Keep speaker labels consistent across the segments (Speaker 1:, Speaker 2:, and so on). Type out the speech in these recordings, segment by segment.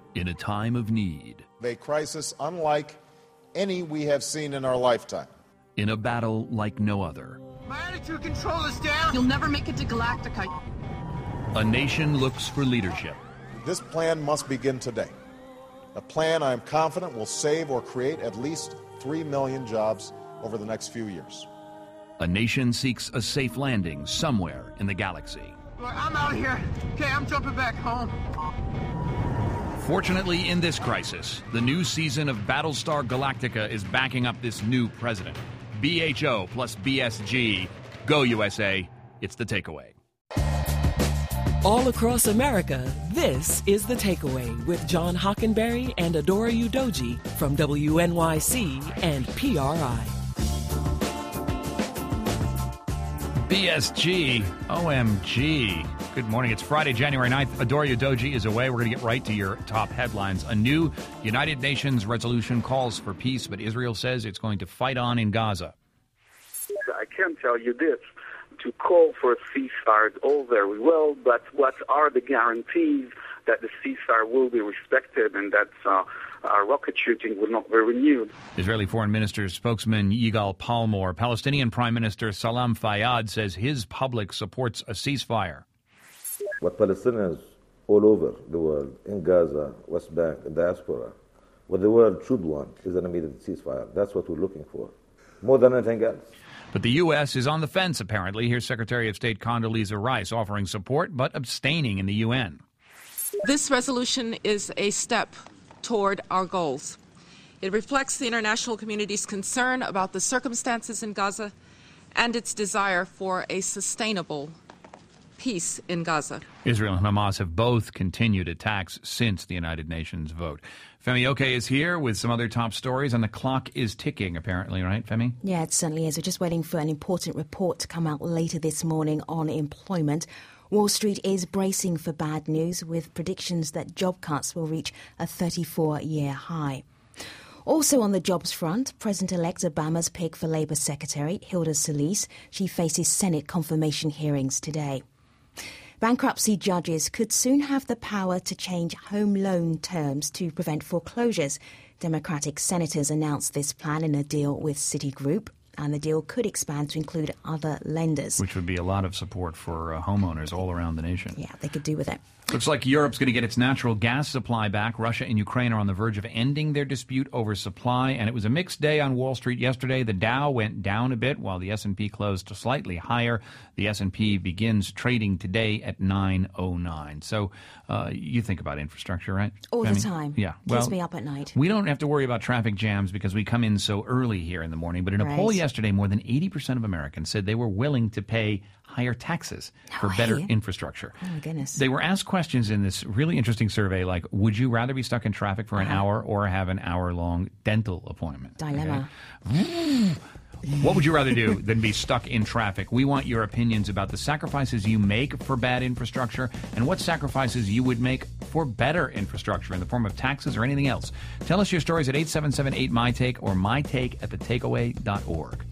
Speaker 1: in a time of need.
Speaker 2: A crisis unlike any we have seen in our lifetime.
Speaker 1: In a battle like no other.
Speaker 3: My attitude control is down. You'll never make it to Galactica.
Speaker 1: A nation looks for leadership.
Speaker 2: This plan must begin today. A plan I am confident will save or create at least 3 million jobs over the next few years.
Speaker 1: A nation seeks a safe landing somewhere in the galaxy.
Speaker 3: Look, I'm out of here. Okay, I'm jumping back home.
Speaker 1: Fortunately, in this crisis, the new season of Battlestar Galactica is backing up this new president. BHO plus BSG. Go USA. It's The Takeaway.
Speaker 4: All across America, this is The Takeaway with John Hockenberry and Adora Udoji from WNYC and PRI.
Speaker 1: BSG, OMG. Good morning. It's Friday, January 9th. Adora Udoji is away. We're going to get right to your top headlines. A new United Nations resolution calls for peace, but Israel says it's going to fight on in Gaza.
Speaker 5: I can tell you this. To call for a ceasefire is all very well, but what are the guarantees that the ceasefire will be respected and that rocket shooting will not be renewed?
Speaker 1: Israeli Foreign Minister spokesman Yigal Palmor. Palestinian Prime Minister Salam Fayyad says his public supports a ceasefire.
Speaker 6: What Palestinians all over the world, in Gaza, West Bank, and diaspora, what the world should want is an immediate ceasefire. That's what we're looking for, more than anything else.
Speaker 1: But the U.S. is on the fence, apparently. Here's Secretary of State Condoleezza Rice offering support but abstaining in the UN.
Speaker 7: This resolution is a step toward our goals. It reflects the international community's concern about the circumstances in Gaza and its desire for a sustainable peace in Gaza.
Speaker 1: Israel and Hamas have both continued attacks since the United Nations vote. Femi Oke is here with some other top stories, and the clock is ticking, apparently, right, Femi?
Speaker 8: Yeah, it certainly is. We're just waiting for an important report to come out later this morning on employment. Wall Street is bracing for bad news with predictions that job cuts will reach a 34-year high. Also on the jobs front, President-elect Obama's pick for Labour Secretary, Hilda Solis, she faces Senate confirmation hearings today. Bankruptcy judges could soon have the power to change home loan terms to prevent foreclosures. Democratic senators announced this plan in a deal with Citigroup, and the deal could expand to include other lenders.
Speaker 1: Which would be a lot of support for homeowners all around the nation.
Speaker 8: Yeah, they could do with it.
Speaker 1: Looks like Europe's going to get its natural gas supply back. Russia and Ukraine are on the verge of ending their dispute over supply, and it was a mixed day on Wall Street yesterday. The Dow went down a bit while the S&P closed slightly higher. The S&P begins trading today at 909. So you think about infrastructure, right?
Speaker 8: All the time.
Speaker 1: Yeah.
Speaker 8: Keeps me up at night.
Speaker 1: We don't have to worry about traffic jams because we come in so early here in the morning. But in a poll yesterday, more than 80% of Americans said they were willing to pay higher taxes for better infrastructure.
Speaker 8: Oh, my goodness.
Speaker 1: They were asked questions in this really interesting survey like, would you rather be stuck in traffic for an hour or have an hour-long dental appointment?
Speaker 8: Dilemma.
Speaker 1: Okay. What would you rather do than be stuck in traffic? We want your opinions about the sacrifices you make for bad infrastructure and what sacrifices you would make for better infrastructure in the form of taxes or anything else. Tell us your stories at 877-8MyTake or mytake@thetakeaway.org.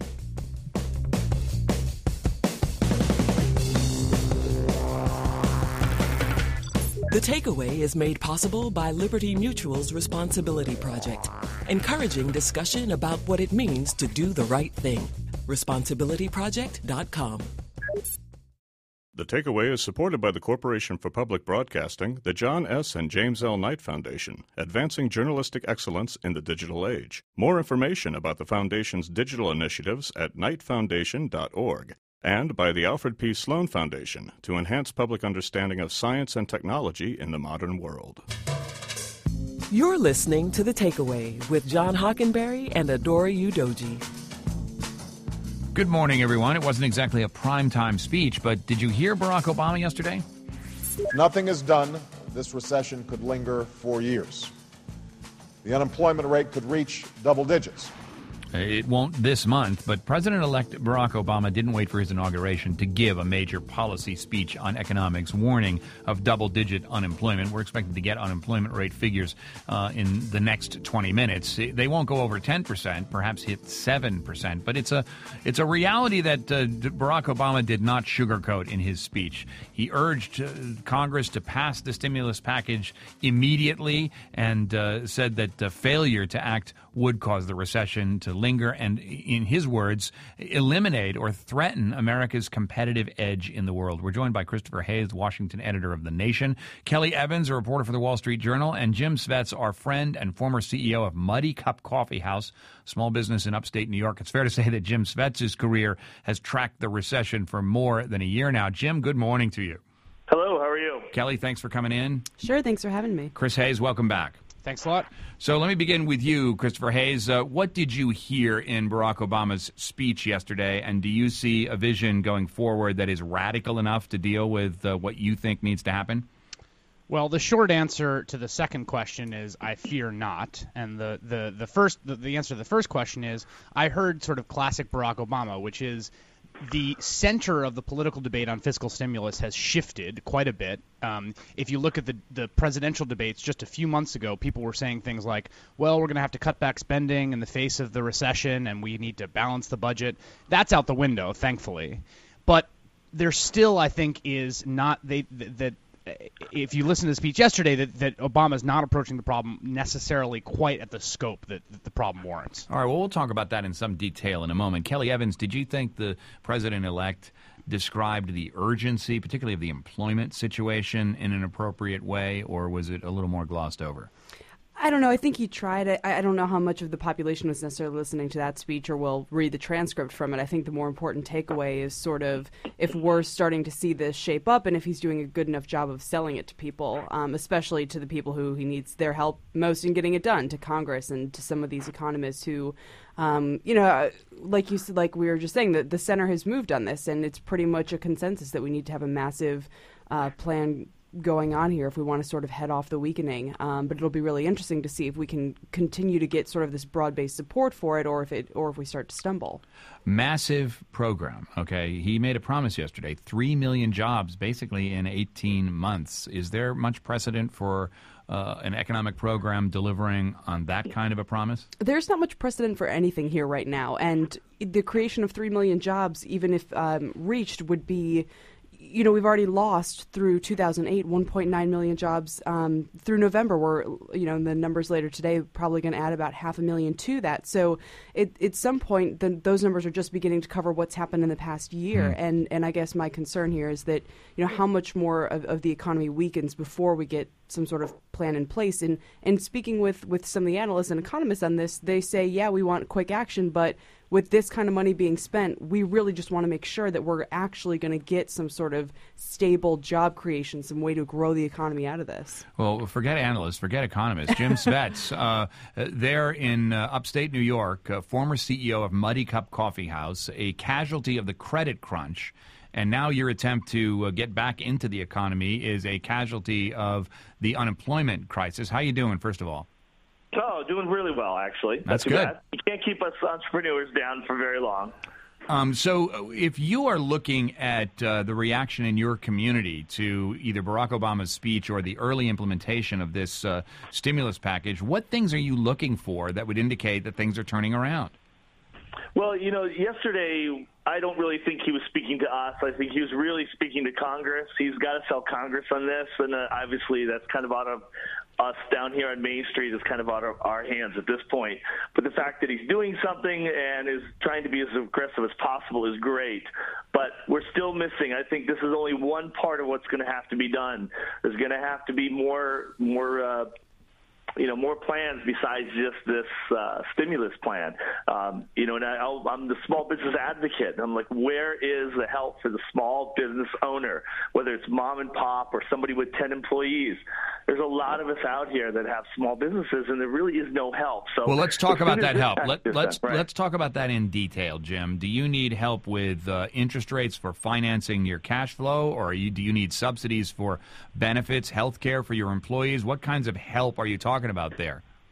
Speaker 4: The Takeaway is made possible by Liberty Mutual's Responsibility Project, encouraging discussion about what it means to do the right thing. ResponsibilityProject.com.
Speaker 9: The Takeaway is supported by the Corporation for Public Broadcasting, the John S. and James L. Knight Foundation, advancing journalistic excellence in the digital age. More information about the Foundation's digital initiatives at knightfoundation.org. And by the Alfred P. Sloan Foundation to enhance public understanding of science and technology in the modern world.
Speaker 4: You're listening to The Takeaway with John Hockenberry and Adora Udoji.
Speaker 1: Good morning, everyone. It wasn't exactly a primetime speech, but did you hear Barack Obama yesterday?
Speaker 2: Nothing is done. This recession could linger for years. The unemployment rate could reach double digits.
Speaker 1: It won't this month, but President-elect Barack Obama didn't wait for his inauguration to give a major policy speech on economics, warning of double-digit unemployment. We're expected to get unemployment rate figures in the next 20 minutes. They won't go over 10%, perhaps hit 7%, but it's a reality that Barack Obama did not sugarcoat in his speech. He urged Congress to pass the stimulus package immediately and said that failure to act would cause the recession to linger and, in his words, eliminate or threaten America's competitive edge in the world. We're joined by Christopher Hayes, Washington editor of The Nation, Kelly Evans, a reporter for the Wall Street Journal, and Jim Svets, our friend and former CEO of Muddy Cup Coffee House, small business in upstate New York. It's fair to say that Jim Svets' career has tracked the recession for more than a year now. Jim, good morning to you.
Speaker 10: Hello, how are you?
Speaker 1: Kelly, thanks for coming in.
Speaker 11: Sure, thanks for having me.
Speaker 1: Chris Hayes, welcome back.
Speaker 12: Thanks a lot.
Speaker 1: So let me begin with you, Christopher Hayes. What did you hear in Barack Obama's speech yesterday, and do you see a vision going forward that is radical enough to deal with what you think needs to happen?
Speaker 12: Well, the short answer to the second question is I fear not, and the answer to the first question is I heard sort of classic Barack Obama, which is the center of the political debate on fiscal stimulus has shifted quite a bit. If you look at the presidential debates just a few months ago, people were saying things like, well, we're going to have to cut back spending in the face of the recession, and we need to balance the budget. That's out the window, thankfully. But there still, I think, is not that if you listen to the speech yesterday, that Obama's not approaching the problem necessarily quite at the scope that the problem warrants.
Speaker 1: All right, well, we'll talk about that in some detail in a moment. Kelly Evans, did you think the president-elect described the urgency, particularly of the employment situation, in an appropriate way, or was it a little more glossed over?
Speaker 11: I don't know. I think he tried it. I don't know how much of the population was necessarily listening to that speech or will read the transcript from it. I think the more important takeaway is sort of if we're starting to see this shape up and if he's doing a good enough job of selling it to people, especially to the people who he needs their help most in getting it done, to Congress and to some of these economists who, like you said, like we were just saying, that the center has moved on this, and it's pretty much a consensus that we need to have a massive plan going on here if we want to sort of head off the weakening. But it'll be really interesting to see if we can continue to get sort of this broad-based support for it, or if we start to stumble.
Speaker 1: Massive program. Okay, he made a promise yesterday: 3 million jobs, basically in 18 months. Is there much precedent for an economic program delivering on that kind of a promise?
Speaker 11: There's not much precedent for anything here right now, and the creation of 3 million jobs, even if reached, would be. You know, we've already lost through 2008 1.9 million jobs. Through November, we're, the numbers later today probably going to add about 500,000 to that. So at some point, those numbers are just beginning to cover what's happened in the past year. And I guess my concern here is that, how much more of the economy weakens before we get some sort of plan in place. And speaking with some of the analysts and economists on this, they say, yeah, we want quick action, but with this kind of money being spent, we really just want to make sure that we're actually going to get some sort of stable job creation, some way to grow the economy out of this.
Speaker 1: Well, forget analysts, forget economists. Jim Svets, there in upstate New York, former CEO of Muddy Cup Coffee House, a casualty of the credit crunch. And now your attempt to get back into the economy is a casualty of the unemployment crisis. How you doing, first of all?
Speaker 10: Oh, doing really well, actually.
Speaker 1: That's good.
Speaker 10: Bad. You can't keep us entrepreneurs down for very long.
Speaker 1: So if you are looking at the reaction in your community to either Barack Obama's speech or the early implementation of this stimulus package, what things are you looking for that would indicate that things are turning around?
Speaker 10: Well, yesterday I don't really think he was speaking to us. I think he was really speaking to Congress. He's got to sell Congress on this, and obviously that's kind of out of us down here on Main Street is kind of out of our hands at this point. But the fact that he's doing something and is trying to be as aggressive as possible is great. But we're still missing. I think this is only one part of what's going to have to be done. There's going to have to be more plans besides just this stimulus plan. And I'm the small business advocate. I'm like, where is the help for the small business owner, whether it's mom and pop or somebody with 10 employees? There's a lot of us out here that have small businesses, and there really is no help. So,
Speaker 1: well, let's talk about that help.
Speaker 10: Right.
Speaker 1: Let's talk about that in detail, Jim. Do you need help with interest rates for financing your cash flow, or do you need subsidies for benefits, health care for your employees? What kinds of help are you talking about there?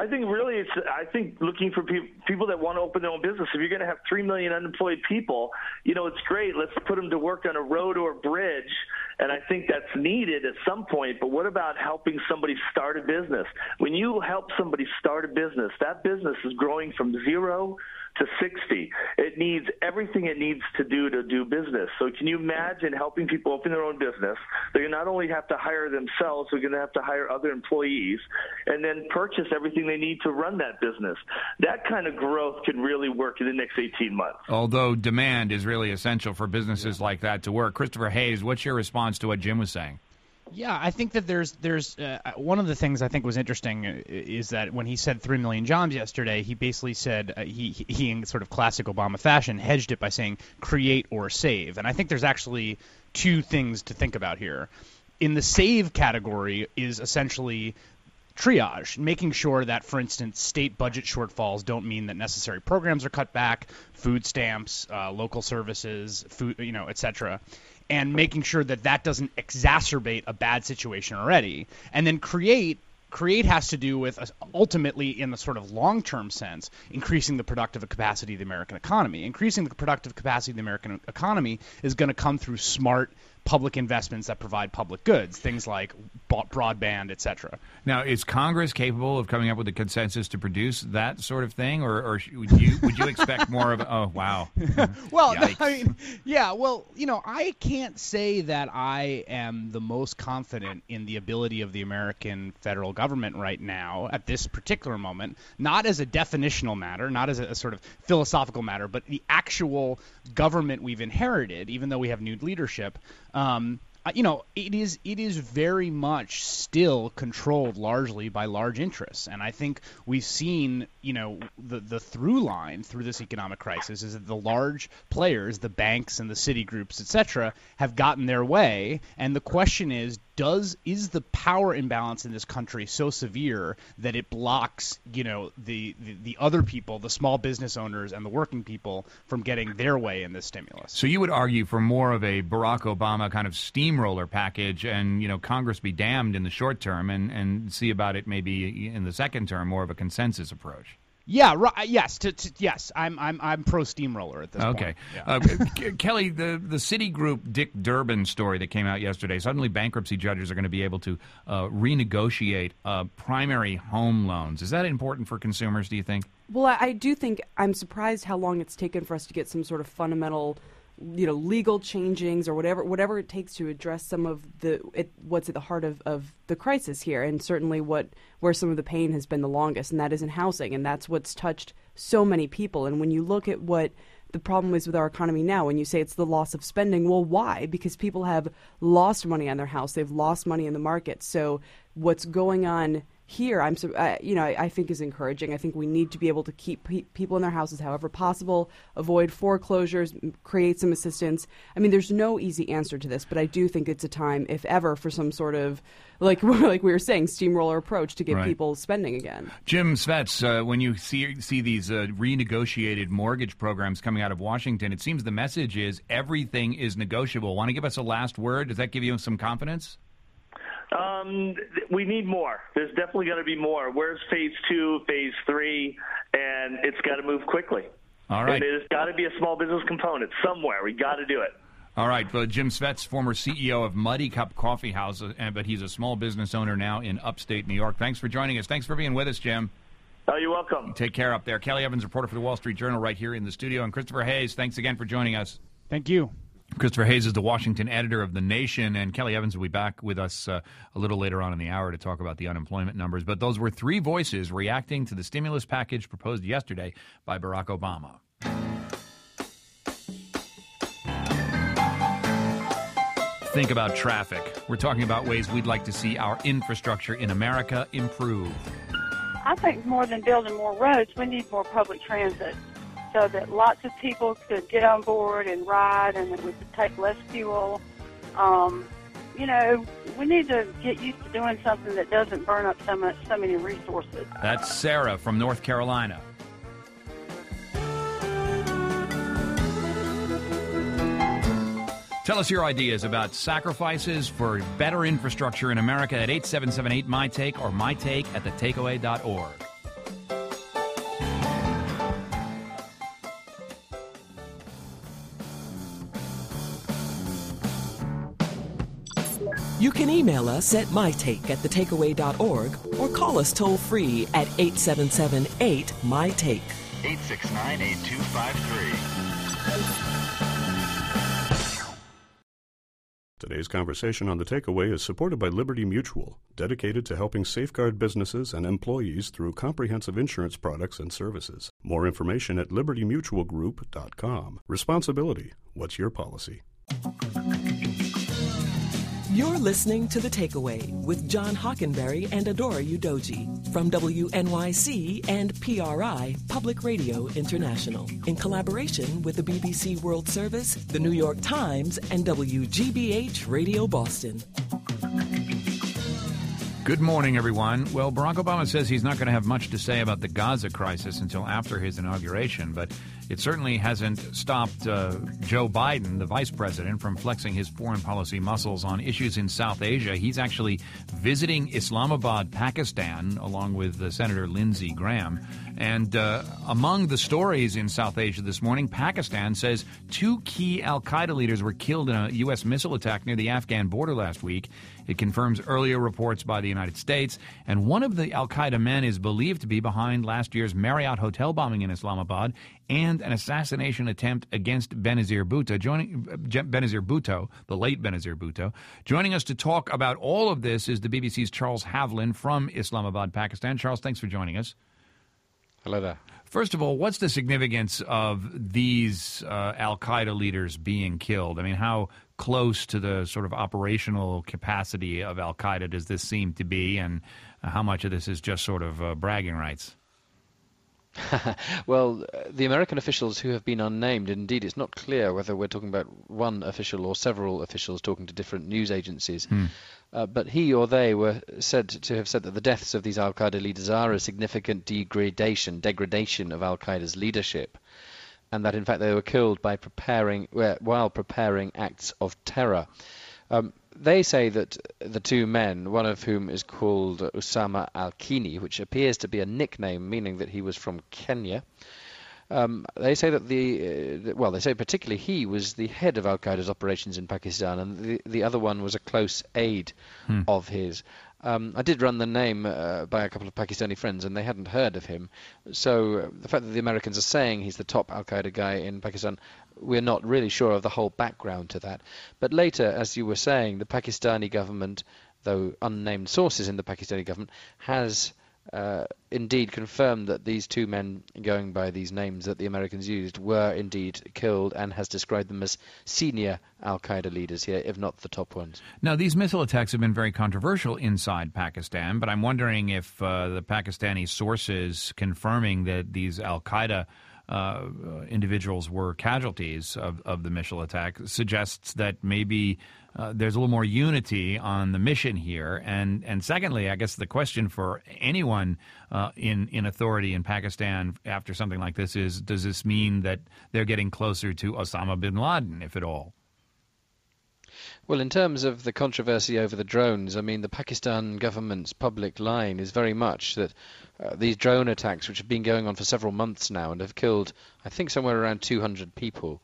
Speaker 10: I think really I think looking for people that want to open their own business. If you're going to have 3 million unemployed people, it's great. Let's put them to work on a road or a bridge. And I think that's needed at some point. But what about helping somebody start a business? When you help somebody start a business, that business is growing from 0 to 60. It needs everything it needs to do business. So can you imagine helping people open their own business? They're going to not only have to hire themselves, they're going to have to hire other employees and then purchase everything they need to run that business. That kind of growth can really work in the next 18 months.
Speaker 1: Although demand is really essential for businesses like that to work. Christopher Hayes, what's your response to what Jim was saying?
Speaker 12: Yeah, I think that there's one of the things I think was interesting is that when he said 3 million jobs yesterday, he basically said he in sort of classic Obama fashion hedged it by saying create or save. And I think there's actually two things to think about here. In the save category is essentially triage, making sure that, for instance, state budget shortfalls don't mean that necessary programs are cut back, food stamps, local services, food, et cetera. And making sure that that doesn't exacerbate a bad situation already. And then create has to do with, ultimately, in the sort of long-term sense, increasing the productive capacity of the American economy. Increasing the productive capacity of the American economy is going to come through smart public investments that provide public goods, things like broadband, et cetera.
Speaker 1: Now, is Congress capable of coming up with a consensus to produce that sort of thing, or would you expect more of? Oh, wow.
Speaker 12: Well, I can't say that I am the most confident in the ability of the American federal government right now at this particular moment, not as a definitional matter, not as a sort of philosophical matter, but the actual government we've inherited, even though we have new leadership. It is very much still controlled largely by large interests, and I think we've seen, the through line through this economic crisis is that the large players, the banks and the Citigroups, et cetera, have gotten their way, and the question is the power imbalance in this country so severe that it blocks, the other people, the small business owners and the working people from getting their way in this stimulus?
Speaker 1: So you would argue for more of a Barack Obama kind of steamroller package and, Congress be damned in the short term and see about it maybe in the second term, more of a consensus approach.
Speaker 12: Yeah. Right. Yes. Yes. I'm pro steamroller at this point.
Speaker 1: Okay.
Speaker 12: Yeah.
Speaker 1: Kelly, the Citigroup Dick Durbin story that came out yesterday. Suddenly, bankruptcy judges are going to be able to renegotiate primary home loans. Is that important for consumers? Do you think?
Speaker 11: Well, I do think I'm surprised how long it's taken for us to get some sort of fundamental, legal changings or whatever it takes to address some of what's at the heart of the crisis here, and certainly where some of the pain has been the longest, and that is in housing, and that's what's touched so many people. And when you look at what the problem is with our economy now, when you say it's the loss of spending, well, why? Because people have lost money on their house, they've lost money in the market. So what's going on here, I think is encouraging. I think we need to be able to keep people in their houses however possible, avoid foreclosures, create some assistance. I mean, there's no easy answer to this, but I do think it's a time, if ever, for some sort of, like we were saying, steamroller approach to get people spending again.
Speaker 1: Jim Svets, when you see these renegotiated mortgage programs coming out of Washington, it seems the message is everything is negotiable. Want to give us a last word? Does that give you some confidence?
Speaker 10: We need more. There's definitely going to be more. Where's phase 2, phase 3? And it's got to move quickly.
Speaker 1: All right.
Speaker 10: And there's got to be a small business component somewhere. We got to do it.
Speaker 1: All right. Well, Jim Svets, former CEO of Muddy Cup Coffee House, but he's a small business owner now in upstate New York. Thanks for joining us. Thanks for being with us, Jim.
Speaker 10: Oh, you're welcome.
Speaker 1: Take care up there. Kelly Evans, reporter for the Wall Street Journal, right here in the studio. And Christopher Hayes, thanks again for joining us.
Speaker 12: Thank you.
Speaker 1: Christopher Hayes is the Washington editor of The Nation, and Kelly Evans will be back with us a little later on in the hour to talk about the unemployment numbers. But those were three voices reacting to the stimulus package proposed yesterday by Barack Obama. Think about traffic. We're talking about ways we'd like to see our infrastructure in America improve.
Speaker 13: I think more than building more roads, we need more public transit, so that lots of people could get on board and ride, and it would take less fuel. We need to get used to doing something that doesn't burn up so many resources.
Speaker 1: That's Sarah from North Carolina. Tell us your ideas about sacrifices for better infrastructure in America at 877-8-MY-TAKE or mytake@thetakeaway.org.
Speaker 4: You can email us at mytake@thetakeaway.org or call us toll-free at 877-8-MY-TAKE.
Speaker 14: 869-8253.
Speaker 9: Today's conversation on The Takeaway is supported by Liberty Mutual, dedicated to helping safeguard businesses and employees through comprehensive insurance products and services. More information at libertymutualgroup.com. Responsibility. What's your policy?
Speaker 4: You're listening to The Takeaway with John Hockenberry and Adora Udoji from WNYC and PRI, Public Radio International, in collaboration with the BBC World Service, the New York Times, and WGBH Radio Boston.
Speaker 1: Good morning, everyone. Well, Barack Obama says he's not going to have much to say about the Gaza crisis until after his inauguration, but it certainly hasn't stopped Joe Biden, the vice president, from flexing his foreign policy muscles on issues in South Asia. He's actually visiting Islamabad, Pakistan, along with Senator Lindsey Graham. And among the stories in South Asia this morning, Pakistan says 2 key al-Qaeda leaders were killed in a U.S. missile attack near the Afghan border last week. It confirms earlier reports by the United States. And one of the al-Qaeda men is believed to be behind last year's Marriott hotel bombing in Islamabad and an assassination attempt against Benazir Bhutto, the late Benazir Bhutto. Joining us to talk about all of this is the BBC's Charles Havlin from Islamabad, Pakistan. Charles, thanks for joining us.
Speaker 15: Hello there.
Speaker 1: First of all, what's the significance of these al-Qaeda leaders being killed? I mean, how close to the sort of operational capacity of al-Qaeda does this seem to be, and how much of this is just sort of bragging rights?
Speaker 15: Well, the American officials who have been unnamed, indeed it's not clear whether we're talking about one official or several officials talking to different news agencies, but he or they were said to have said that the deaths of these al-Qaeda leaders are a significant degradation of al-Qaeda's leadership, and that in fact they were killed by while preparing acts of terror. They say that the 2 men, one of whom is called Usama al-Kini, which appears to be a nickname meaning that he was from Kenya, they say that they say particularly he was the head of al-Qaeda's operations in Pakistan, and the other one was a close aide of his. I did run the name by a couple of Pakistani friends, and they hadn't heard of him. So the fact that the Americans are saying he's the top al-Qaeda guy in Pakistan, we're not really sure of the whole background to that. But later, as you were saying, the Pakistani government, though unnamed sources in the Pakistani government, has indeed confirmed that these 2 men going by these names that the Americans used were indeed killed, and has described them as senior al-Qaeda leaders here, if not the top ones.
Speaker 1: Now, these missile attacks have been very controversial inside Pakistan, but I'm wondering if the Pakistani sources confirming that these al-Qaeda individuals were casualties of the missile attack suggests that maybe there's a little more unity on the mission here. And secondly, I guess the question for anyone in authority in Pakistan after something like this is, does this mean that they're getting closer to Osama bin Laden, if at all?
Speaker 15: Well, in terms of the controversy over the drones, I mean, the Pakistan government's public line is very much that these drone attacks, which have been going on for several months now and have killed, I think, somewhere around 200 people,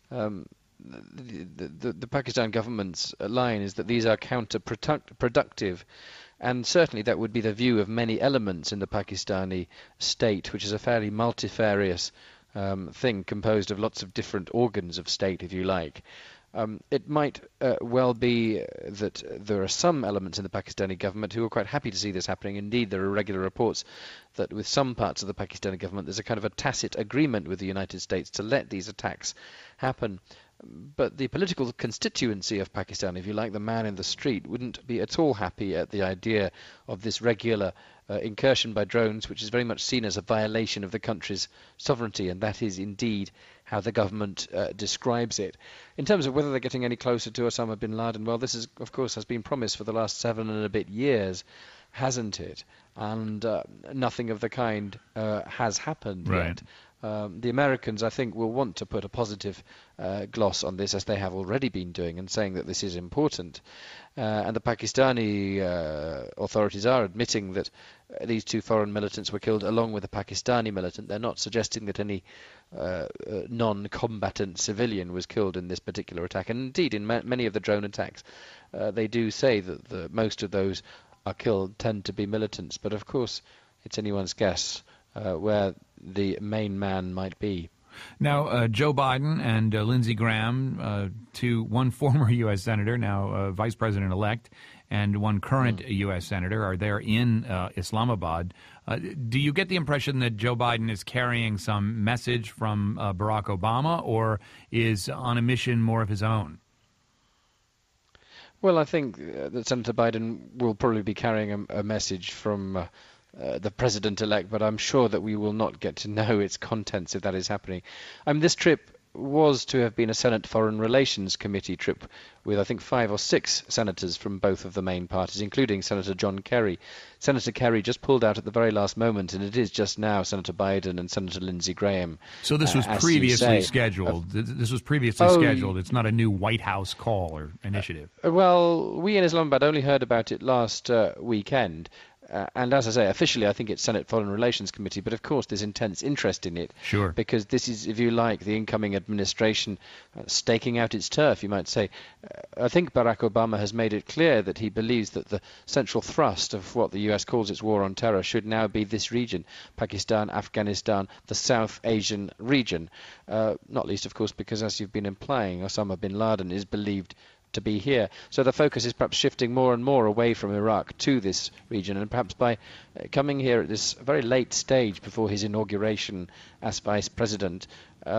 Speaker 15: the Pakistan government's line is that these are counterproductive. And certainly that would be the view of many elements in the Pakistani state, which is a fairly multifarious thing composed of lots of different organs of state, if you like. It might well be that there are some elements in the Pakistani government who are quite happy to see this happening. Indeed, there are regular reports that with some parts of the Pakistani government there's a kind of a tacit agreement with the United States to let these attacks happen. But the political constituency of Pakistan, if you like, the man in the street, wouldn't be at all happy at the idea of this regular incursion by drones, which is very much seen as a violation of the country's sovereignty, and that is indeed how the government describes it. In terms of whether they're getting any closer to Osama bin Laden, well, this is, of course, has been promised for the last 7 and a bit years, hasn't it? And nothing of the kind has happened yet. The Americans, I think, will want to put a positive gloss on this, as they have already been doing, and saying that this is important. And the Pakistani authorities are admitting that these two foreign militants were killed along with a Pakistani militant. They're not suggesting that any non-combatant civilian was killed in this particular attack. And indeed, in many of the drone attacks, they do say that most of those are killed tend to be militants. But of course, it's anyone's guess where the main man might be.
Speaker 1: Now, Joe Biden and Lindsey Graham, one former U.S. Senator, now Vice President-elect, and one current U.S. Senator, are there in Islamabad. Do you get the impression that Joe Biden is carrying some message from Barack Obama, or is on a mission more of his own?
Speaker 15: Well, I think that Senator Biden will probably be carrying a message from the president-elect, but I'm sure that we will not get to know its contents if that is happening. This trip was to have been a Senate Foreign Relations Committee trip with, I think, 5 or 6 senators from both of the main parties, including Senator John Kerry. Senator Kerry just pulled out at the very last moment, and it is just now Senator Biden and Senator Lindsey Graham.
Speaker 1: So this was previously scheduled. This was previously scheduled. It's not a new White House call or initiative.
Speaker 15: Well, we in Islamabad only heard about it last weekend. And as I say, officially I think it's Senate Foreign Relations Committee, but of course there's intense interest in it.
Speaker 1: Sure.
Speaker 15: Because this is, if you like, the incoming administration staking out its turf, you might say. I think Barack Obama has made it clear that he believes that the central thrust of what the US calls its war on terror should now be this region, Pakistan, Afghanistan, the South Asian region. Not least, of course, because, as you've been implying, Osama bin Laden is believed to be here. So the focus is perhaps shifting more and more away from Iraq to this region, and perhaps by coming here at this very late stage before his inauguration as vice president,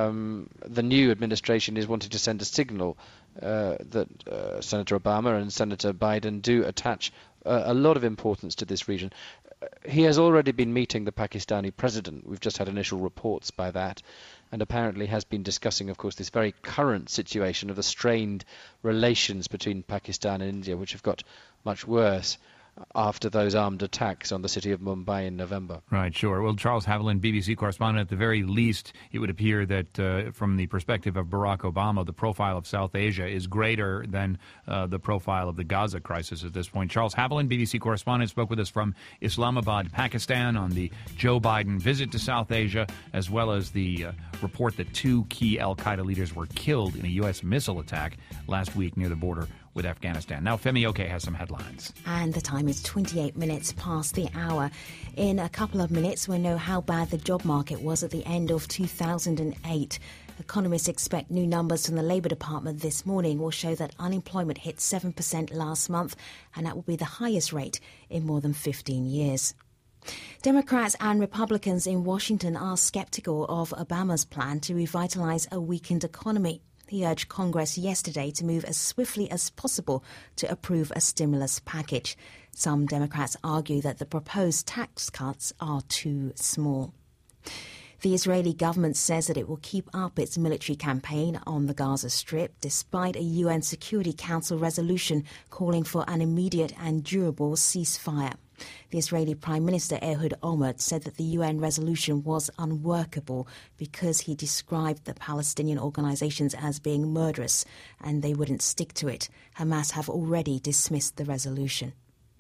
Speaker 15: the new administration is wanting to send a signal that Senator Obama and Senator Biden do attach a lot of importance to this region. He has already been meeting the Pakistani president. We've just had initial reports by that, and apparently has been discussing, of course, this very current situation of the strained relations between Pakistan and India, which have got much worse after those armed attacks on the city of Mumbai in November.
Speaker 1: Right, sure. Well, Charles Haviland, BBC correspondent, at the very least, it would appear that from the perspective of Barack Obama, the profile of South Asia is greater than the profile of the Gaza crisis at this point. Charles Haviland, BBC correspondent, spoke with us from Islamabad, Pakistan, on the Joe Biden visit to South Asia, as well as the report that 2 key al-Qaeda leaders were killed in a U.S. missile attack last week near the border with Afghanistan. Now, Femi Oke has some headlines.
Speaker 8: And the time is 28 minutes past the hour. In a couple of minutes, we'll know how bad the job market was at the end of 2008. Economists expect new numbers from the Labour Department this morning will show that unemployment hit 7% last month, and that will be the highest rate in more than 15 years. Democrats and Republicans in Washington are sceptical of Obama's plan to revitalise a weakened economy. He urged Congress yesterday to move as swiftly as possible to approve a stimulus package. Some Democrats argue that the proposed tax cuts are too small. The Israeli government says that it will keep up its military campaign on the Gaza Strip despite a UN Security Council resolution calling for an immediate and durable ceasefire. The Israeli Prime Minister Ehud Olmert said that the UN resolution was unworkable because he described the Palestinian organizations as being murderous and they wouldn't stick to it. Hamas have already dismissed the resolution.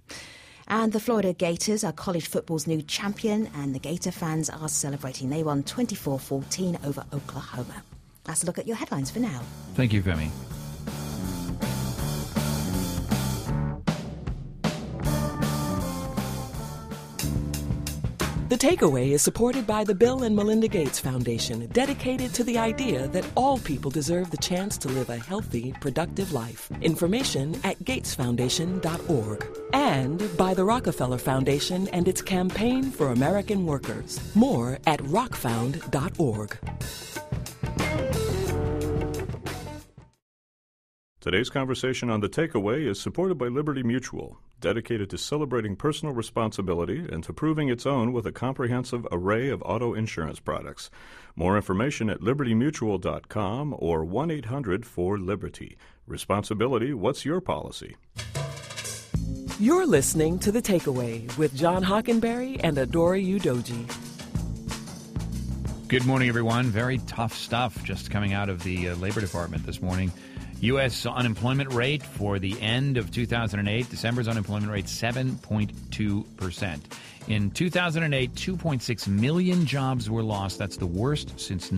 Speaker 8: And the Florida Gators are college football's new champion, and the Gator fans are celebrating. They won 24-14 over Oklahoma. That's a look at your headlines for now.
Speaker 1: Thank you, Femi.
Speaker 4: The Takeaway is supported by the Bill and Melinda Gates Foundation, dedicated to the idea that all people deserve the chance to live a healthy, productive life. Information at gatesfoundation.org. And by the Rockefeller Foundation and its campaign for American workers. More at rockfound.org.
Speaker 9: Today's conversation on The Takeaway is supported by Liberty Mutual, dedicated to celebrating personal responsibility and to proving its own with a comprehensive array of auto insurance products. More information at libertymutual.com or 1-800-4LIBERTY. Responsibility, what's your policy?
Speaker 4: You're listening to The Takeaway with John Hockenberry and Adora Udoji.
Speaker 1: Good morning, everyone. Very tough stuff just coming out of the Labor Department this morning. U.S. unemployment rate for the end of 2008, December's unemployment rate, 7.2%. In 2008, 2.6 million jobs were lost. That's the worst since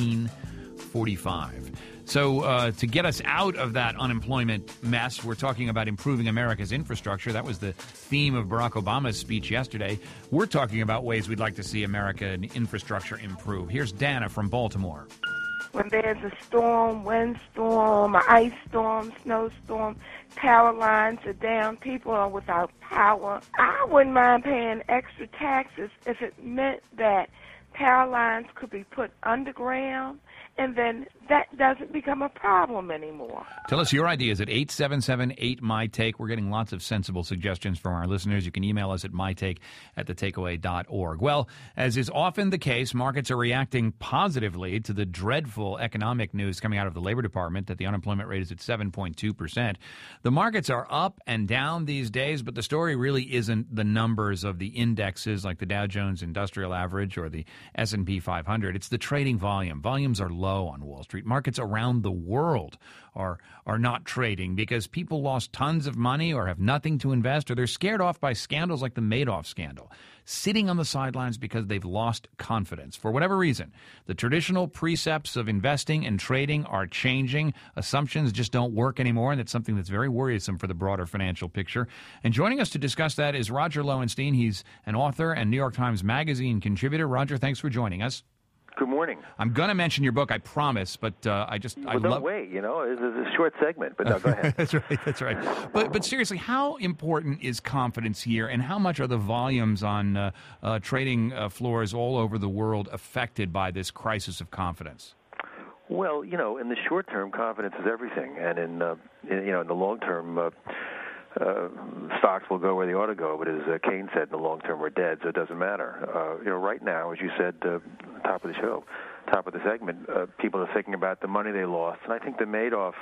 Speaker 1: 1945. So to get us out of that unemployment mess, we're talking about improving America's infrastructure. That was the theme of Barack Obama's speech yesterday. We're talking about ways we'd like to see American infrastructure improve. Here's Dana from Baltimore.
Speaker 14: When there's a storm, windstorm, an ice storm, snowstorm, power lines are down, people are without power, I wouldn't mind paying extra taxes if it meant that power lines could be put underground, and then that doesn't become a problem anymore.
Speaker 1: Tell us your ideas at 877-8MyTake. We're getting lots of sensible suggestions from our listeners. You can email us at mytake@thetakeaway.org. Well, as is often the case, markets are reacting positively to the dreadful economic news coming out of the Labor Department that the unemployment rate is at 7.2%. The markets are up and down these days, but the story really isn't the numbers of the indexes like the Dow Jones Industrial Average or the S&P 500. It's the trading volume. Volumes are low on Wall Street. Markets around the world are not trading because people lost tons of money or have nothing to invest, or they're scared off by scandals like the Madoff scandal, sitting on the sidelines because they've lost confidence. For whatever reason, the traditional precepts of investing and trading are changing. Assumptions just don't work anymore, and it's something that's very worrisome for the broader financial picture. And joining us to discuss that is Roger Lowenstein. He's an author and New York Times Magazine contributor. Roger, thanks for joining us.
Speaker 16: Good morning.
Speaker 1: I'm going to mention your book, I promise, but I
Speaker 16: don't wait, it's a short segment, but no, go ahead.
Speaker 1: That's right. But seriously, how important is confidence here, and how much are the volumes on trading floors all over the world affected by this crisis of confidence?
Speaker 16: Well, in the short term, confidence is everything, and in the long term, stocks will go where they ought to go, but as Keynes said, in the long term we're dead, so it doesn't matter. Right now, as you said, top of the segment, people are thinking about the money they lost, and I think the Madoff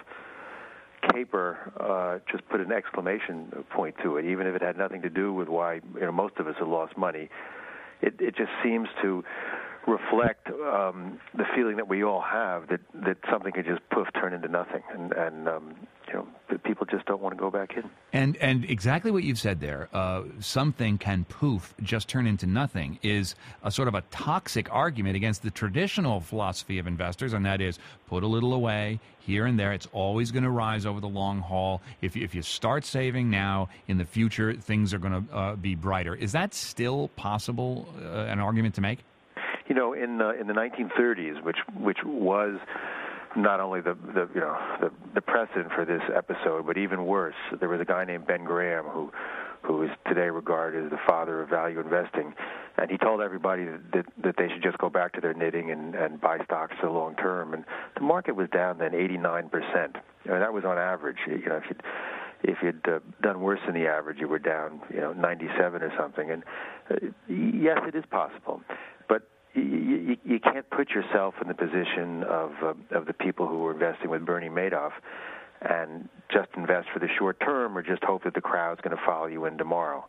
Speaker 16: caper just put an exclamation point to it, even if it had nothing to do with why most of us have lost money. It just seems to reflect the feeling that we all have that something could just poof turn into nothing, and people just don't want to go back in.
Speaker 1: And exactly what you've said there, something can poof just turn into nothing, is a sort of a toxic argument against the traditional philosophy of investors, and that is put a little away here and there. It's always going to rise over the long haul. If you start saving now, in the future things are going to be brighter. Is that still possible, an argument to make?
Speaker 16: In the 1930s, which was not only the precedent for this episode, but even worse, there was a guy named Ben Graham who is today regarded as the father of value investing, and he told everybody that they should just go back to their knitting and buy stocks for the long term. And the market was down then 89%. That was on average. If you'd done worse than the average, you were down 97 or something. And yes, it is possible, but you can't put yourself in the position of the people who were investing with Bernie Madoff and just invest for the short term or just hope that the crowd's going to follow you in tomorrow.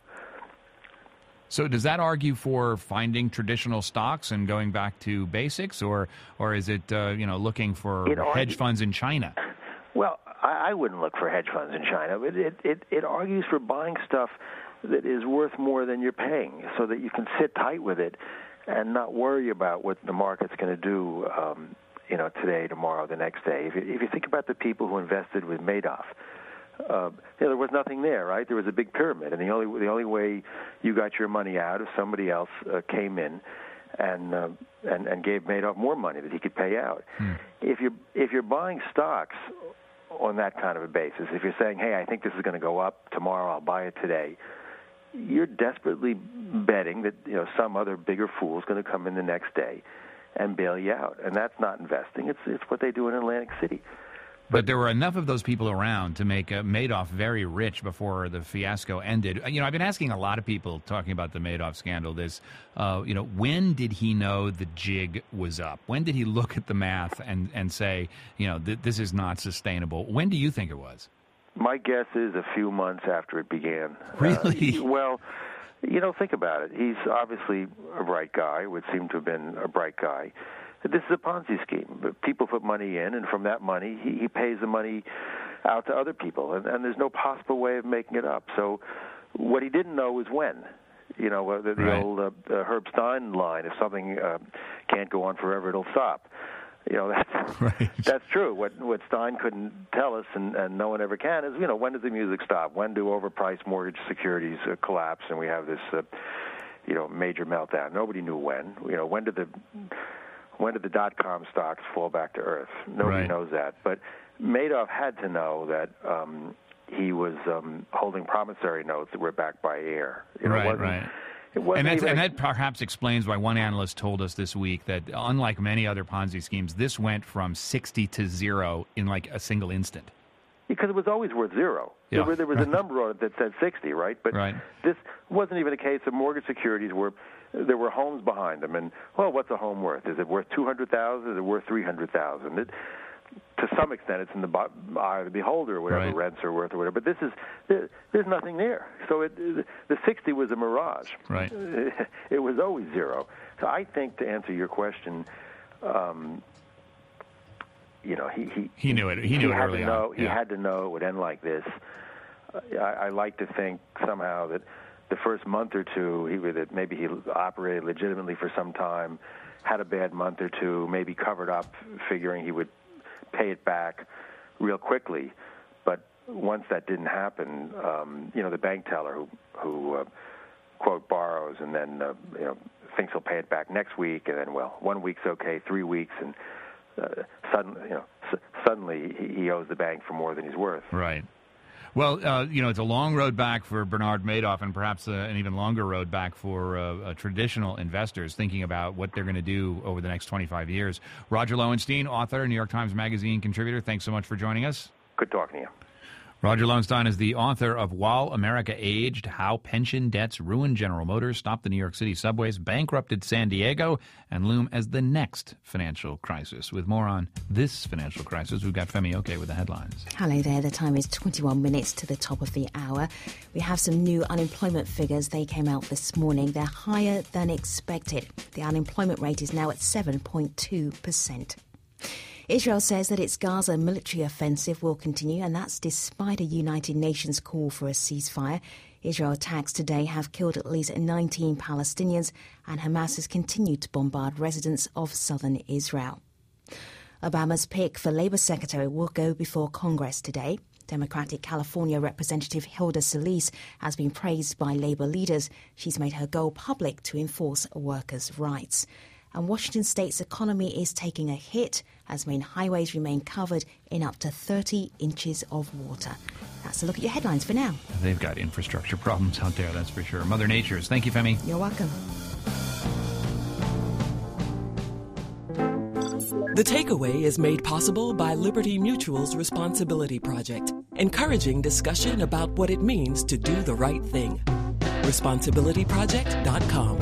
Speaker 1: So does that argue for finding traditional stocks and going back to basics, or is it looking for hedge funds in China?
Speaker 16: Well, I wouldn't look for hedge funds in China. It argues for buying stuff that is worth more than you're paying, so that you can sit tight with it and not worry about what the market's going to do, today, tomorrow, the next day. If you think about the people who invested with Madoff, there was nothing there, right? There was a big pyramid, and the only way you got your money out if somebody else came in and gave Madoff more money that he could pay out. If you're buying stocks on that kind of a basis, if you're saying, hey, I think this is going to go up tomorrow, I'll buy it today, you're desperately betting that some other bigger fool is going to come in the next day and bail you out, and that's not investing. It's what they do in Atlantic City.
Speaker 1: But there were enough of those people around to make Madoff very rich before the fiasco ended. I've been asking a lot of people talking about the Madoff scandal this, when did he know the jig was up? When did he look at the math and say, this is not sustainable? When do you think it was?
Speaker 16: My guess is a few months after it began.
Speaker 1: Really?
Speaker 16: Well, think about it. He's obviously a bright guy, would seem to have been a bright guy. This is a Ponzi scheme. People put money in, and from that money, he pays the money out to other people, and there's no possible way of making it up. So what he didn't know was when. The old Herb Stein line, if something can't go on forever, it'll stop. That's true. What Stein couldn't tell us, and no one ever can, is, when does the music stop? When do overpriced mortgage securities collapse and we have this, major meltdown? Nobody knew when. When did the dot-com stocks fall back to earth? Nobody knows that. But Madoff had to know that he was holding promissory notes that were backed by air.
Speaker 1: And that perhaps explains why one analyst told us this week that, unlike many other Ponzi schemes, this went from 60 to 0 in like a single instant.
Speaker 16: Because it was always worth zero.
Speaker 1: Yeah.
Speaker 16: There was a number on it that said 60, right? But this wasn't even a case of mortgage securities where there were homes behind them. And, what's a home worth? Is it worth $200,000? Is it worth $300,000? To some extent, it's in the eye of the beholder, whatever rents are worth or whatever. But there's nothing there. So the 60 was a mirage.
Speaker 1: Right.
Speaker 16: It was always zero. So I think, to answer your question, he
Speaker 1: knew it. He knew it early on.
Speaker 16: He had to know it would end like this. I like to think somehow that the first month or two, maybe he operated legitimately for some time, had a bad month or two, maybe covered up, figuring he would pay it back real quickly. But once that didn't happen, the bank teller who quote, borrows and then, thinks he'll pay it back next week, and then, 1 week's okay, 3 weeks, and suddenly he owes the bank for more than he's worth.
Speaker 1: Right. Well, it's a long road back for Bernard Madoff, and perhaps an even longer road back for traditional investors thinking about what they're going to do over the next 25 years. Roger Lowenstein, author, New York Times Magazine contributor, thanks so much for joining us.
Speaker 16: Good talking to you.
Speaker 1: Roger Lowenstein is the author of While America Aged, How Pension Debts Ruined General Motors, Stopped the New York City Subways, Bankrupted San Diego, and loom as the next financial crisis. With more on this financial crisis, we've got Femi Oke with the headlines.
Speaker 8: Hello there. The time is 21 minutes to the top of the hour. We have some new unemployment figures. They came out this morning. They're higher than expected. The unemployment rate is now at 7.2%. Israel says that its Gaza military offensive will continue, and that's despite a United Nations call for a ceasefire. Israel attacks today have killed at least 19 Palestinians, and Hamas has continued to bombard residents of southern Israel. Obama's pick for Labor Secretary will go before Congress today. Democratic California Representative Hilda Solis has been praised by Labor leaders. She's made her goal public to enforce workers' rights. And Washington State's economy is taking a hit as main highways remain covered in up to 30 inches of water. That's a look at your headlines for now.
Speaker 1: They've got infrastructure problems out there, that's for sure. Mother Nature's. Thank you, Femi.
Speaker 8: You're welcome.
Speaker 4: The Takeaway is made possible by Liberty Mutual's Responsibility Project, encouraging discussion about what it means to do the right thing. ResponsibilityProject.com.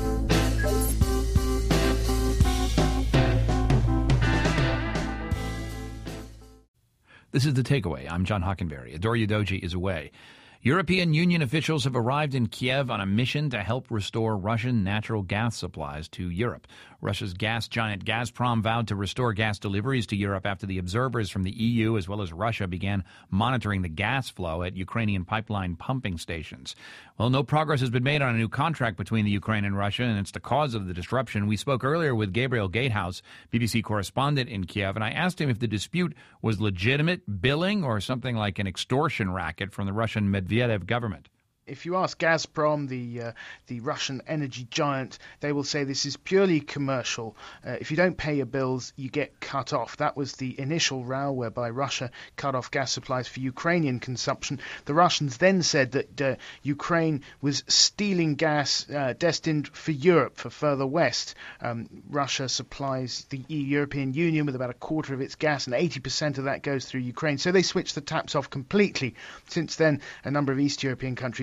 Speaker 1: This is The Takeaway. I'm John Hockenberry. Adore Udoji is away. European Union officials have arrived in Kiev on a mission to help restore Russian natural gas supplies to Europe. Russia's gas giant Gazprom vowed to restore gas deliveries to Europe after the observers from the EU as well as Russia began monitoring the gas flow at Ukrainian pipeline pumping stations. Well, no progress has been made on a new contract between the Ukraine and Russia, and it's the cause of the disruption. We spoke earlier with Gabriel Gatehouse, BBC correspondent in Kiev, and I asked him if the dispute was legitimate billing or something like an extortion racket from the Russian Medvedev government.
Speaker 17: If you ask Gazprom, the Russian energy giant, they will say this is purely commercial. If you don't pay your bills, you get cut off. That was the initial row whereby Russia cut off gas supplies for Ukrainian consumption. The Russians then said that Ukraine was stealing gas destined for Europe, for further west. Russia supplies the European Union with about a quarter of its gas, and 80% of that goes through Ukraine. So they switched the taps off completely. Since then, a number of East European countries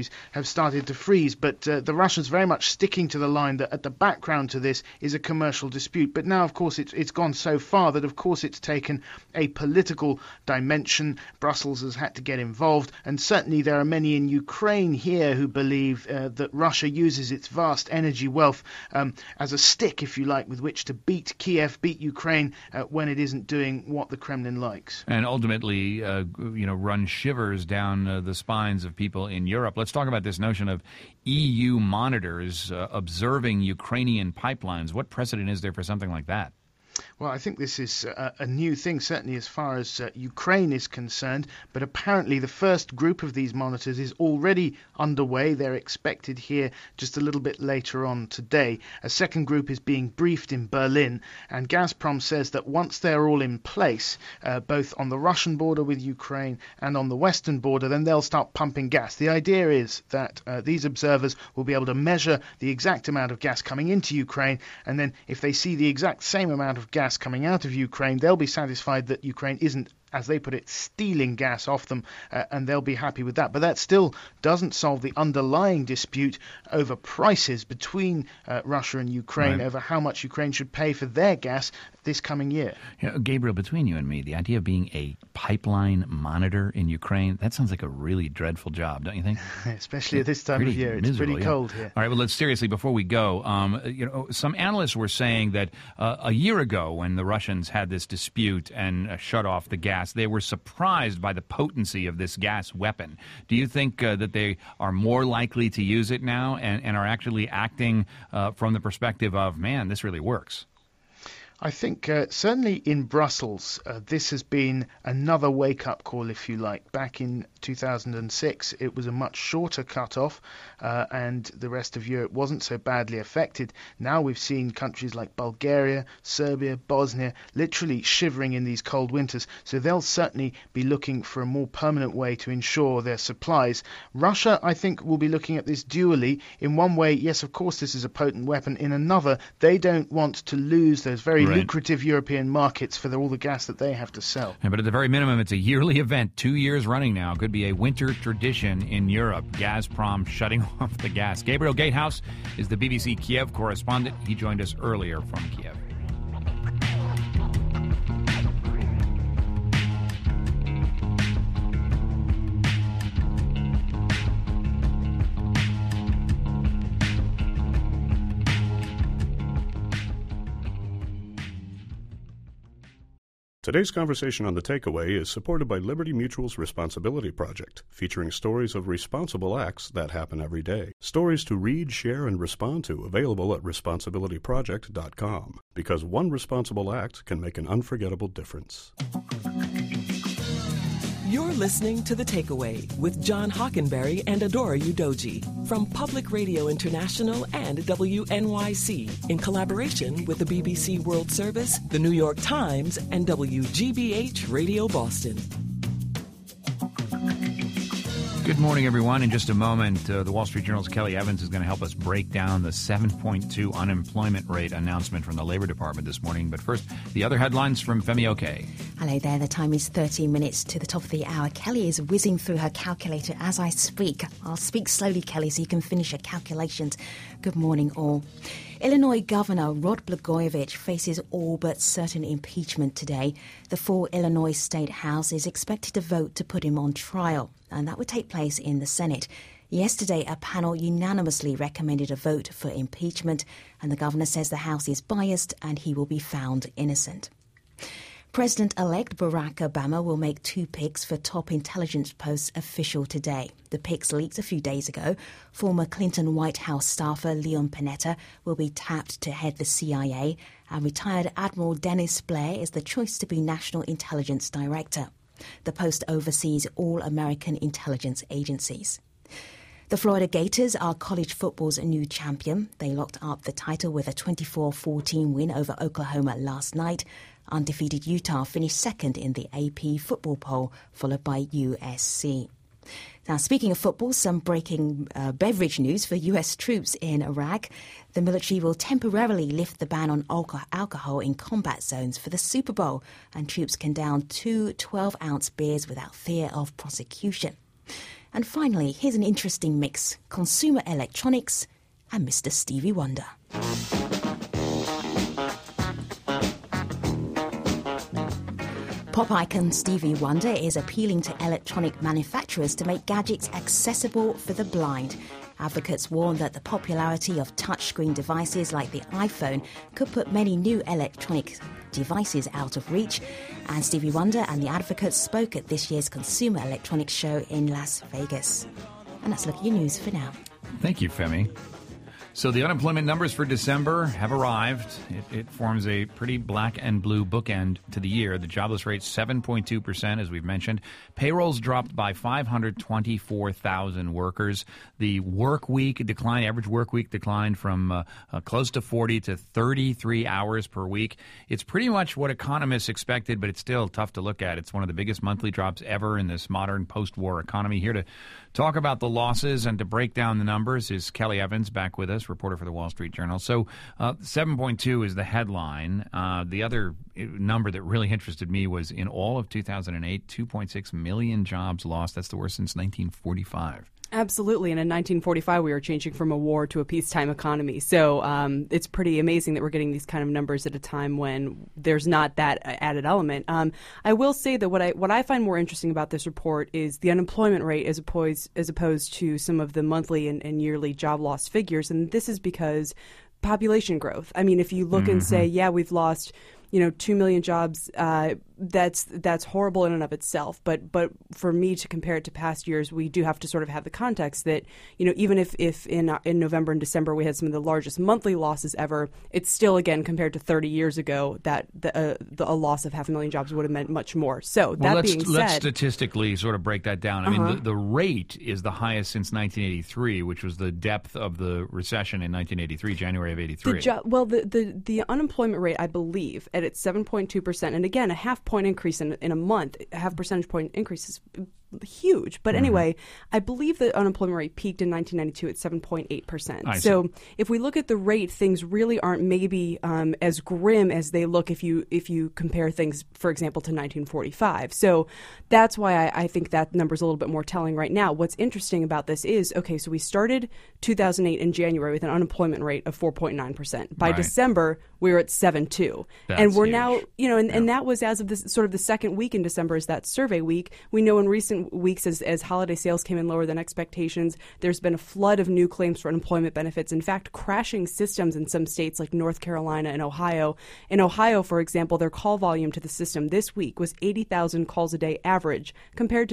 Speaker 17: have started to freeze. But the Russians very much sticking to the line that at the background to this is a commercial dispute. But now, of course, it's gone so far that, of course, it's taken a political dimension. Brussels has had to get involved, and certainly there are many in Ukraine here who believe that Russia uses its vast energy wealth as a stick, if you like, with which to beat Kiev, beat Ukraine when it isn't doing what the Kremlin likes.
Speaker 1: And ultimately, run shivers down the spines of people in Europe. Let's talk about this notion of EU monitors observing Ukrainian pipelines. What precedent is there for something like that?
Speaker 17: Well, I think this is a new thing, certainly as far as Ukraine is concerned, but apparently the first group of these monitors is already underway. They're expected here just a little bit later on today. A second group is being briefed in Berlin, and Gazprom says that once they're all in place, both on the Russian border with Ukraine and on the western border, then they'll start pumping gas. The idea is that these observers will be able to measure the exact amount of gas coming into Ukraine, and then if they see the exact same amount of gas coming out of Ukraine, they'll be satisfied that Ukraine isn't, as they put it, stealing gas off them, and they'll be happy with that. But that still doesn't solve the underlying dispute over prices between Russia and Ukraine over how much Ukraine should pay for their gas this coming year.
Speaker 1: Gabriel, between you and me, the idea of being a pipeline monitor in Ukraine, that sounds like a really dreadful job, don't you think?
Speaker 17: Especially at this time of year. It's pretty cold here.
Speaker 1: All right, well, let's seriously, before we go, some analysts were saying that a year ago when the Russians had this dispute and shut off the gas, they were surprised by the potency of this gas weapon. Do you think that they are more likely to use it now and are actually acting from the perspective of, man, this really works?
Speaker 17: I think certainly in Brussels, this has been another wake-up call, if you like. Back in 2006, it was a much shorter cut-off, and the rest of Europe wasn't so badly affected. Now we've seen countries like Bulgaria, Serbia, Bosnia literally shivering in these cold winters, so they'll certainly be looking for a more permanent way to ensure their supplies. Russia, I think, will be looking at this dually. In one way, yes, of course, this is a potent weapon. In another, they don't want to lose those very lucrative European markets for all the gas that they have to sell.
Speaker 1: Yeah, but at the very minimum, it's a yearly event, 2 years running now. Could be a winter tradition in Europe. Gazprom shutting off the gas. Gabriel Gatehouse is the BBC Kiev correspondent. He joined us earlier from Kiev.
Speaker 9: Today's conversation on The Takeaway is supported by Liberty Mutual's Responsibility Project, featuring stories of responsible acts that happen every day. Stories to read, share, and respond to, available at responsibilityproject.com. Because one responsible act can make an unforgettable difference.
Speaker 4: You're listening to The Takeaway with John Hockenberry and Adora Udoji from Public Radio International and WNYC in collaboration with the BBC World Service, the New York Times, and WGBH Radio Boston.
Speaker 1: Good morning, everyone. In just a moment, the Wall Street Journal's Kelly Evans is going to help us break down the 7.2 unemployment rate announcement from the Labor Department this morning. But first, the other headlines from Femi Oke.
Speaker 8: Hello there. The time is 13 minutes to the top of the hour. Kelly is whizzing through her calculator as I speak. I'll speak slowly, Kelly, so you can finish your calculations. Good morning, all. Illinois Governor Rod Blagojevich faces all but certain impeachment today. The full Illinois State House is expected to vote to put him on trial, and that would take place in the Senate. Yesterday, a panel unanimously recommended a vote for impeachment, and the governor says the House is biased and he will be found innocent. President-elect Barack Obama will make 2 picks for top intelligence posts official today. The picks leaked a few days ago. Former Clinton White House staffer Leon Panetta will be tapped to head the CIA, and retired Admiral Dennis Blair is the choice to be National Intelligence Director. The post oversees all American intelligence agencies. The Florida Gators are college football's new champion. They locked up the title with a 24-14 win over Oklahoma last night. Undefeated Utah finished second in the AP football poll, followed by USC. Now, speaking of football, some breaking beverage news for U.S. troops in Iraq. The military will temporarily lift the ban on alcohol in combat zones for the Super Bowl, and troops can down 2 12-ounce beers without fear of prosecution. And finally, here's an interesting mix: consumer electronics and Mr. Stevie Wonder. Pop icon Stevie Wonder is appealing to electronic manufacturers to make gadgets accessible for the blind. Advocates warn that the popularity of touchscreen devices like the iPhone could put many new electronic devices out of reach. And Stevie Wonder and the advocates spoke at this year's Consumer Electronics Show in Las Vegas. And that's Look at Your News for now.
Speaker 1: Thank you, Femi. So the unemployment numbers for December have arrived. It forms a pretty black and blue bookend to the year. The jobless rate 7.2%, as we've mentioned. Payrolls dropped by 524,000 workers. The work week decline, average work week declined from close to 40 to 33 hours per week. It's pretty much what economists expected, but it's still tough to look at. It's one of the biggest monthly drops ever in this modern post-war economy. Here to talk about the losses and to break down the numbers is Kelly Evans, back with us, reporter for the Wall Street Journal. So 7.2 is the headline. The other number that really interested me was in all of 2008, 2.6 million jobs lost. That's the worst since 1945.
Speaker 11: Absolutely. And in 1945, we were changing from a war to a peacetime economy. So it's pretty amazing that we're getting these kind of numbers at a time when there's not that added element. I will say that what I find more interesting about this report is the unemployment rate as opposed to some of the monthly and yearly job loss figures. And this is because population growth. I mean, if you look and say, yeah, we've lost 2 million jobs, that's horrible in and of itself. But for me to compare it to past years, we do have to sort of have the context that, even if in November and December we had some of the largest monthly losses ever, it's still, again, compared to 30 years ago, that a loss of 500,000 jobs would have meant much more. So
Speaker 1: let's statistically sort of break that down. I mean, the rate is the highest since 1983, which was the depth of the recession in 1983, January of 83.
Speaker 11: The unemployment rate, I believe, at its 7.2%, and again, a half point increase in a month, a half percentage point increase is huge. But anyway, I believe the unemployment rate peaked in 1992 at 7.8%. So if we look at the rate, things really aren't maybe as grim as they look if you compare things, for example, to 1945. So that's why I think that number's a little bit more telling right now. What's interesting about this is, okay, so we started 2008 in January with an unemployment rate of 4.9%. By December, we were at 7.2%. And we're now, and that was as of this sort of the second week in December is that survey week. We know in recent weeks as holiday sales came in lower than expectations, there's been a flood of new claims for unemployment benefits. In fact, crashing systems in some states like North Carolina and Ohio. In Ohio, for example, their call volume to the system this week was 80,000 calls a day average compared to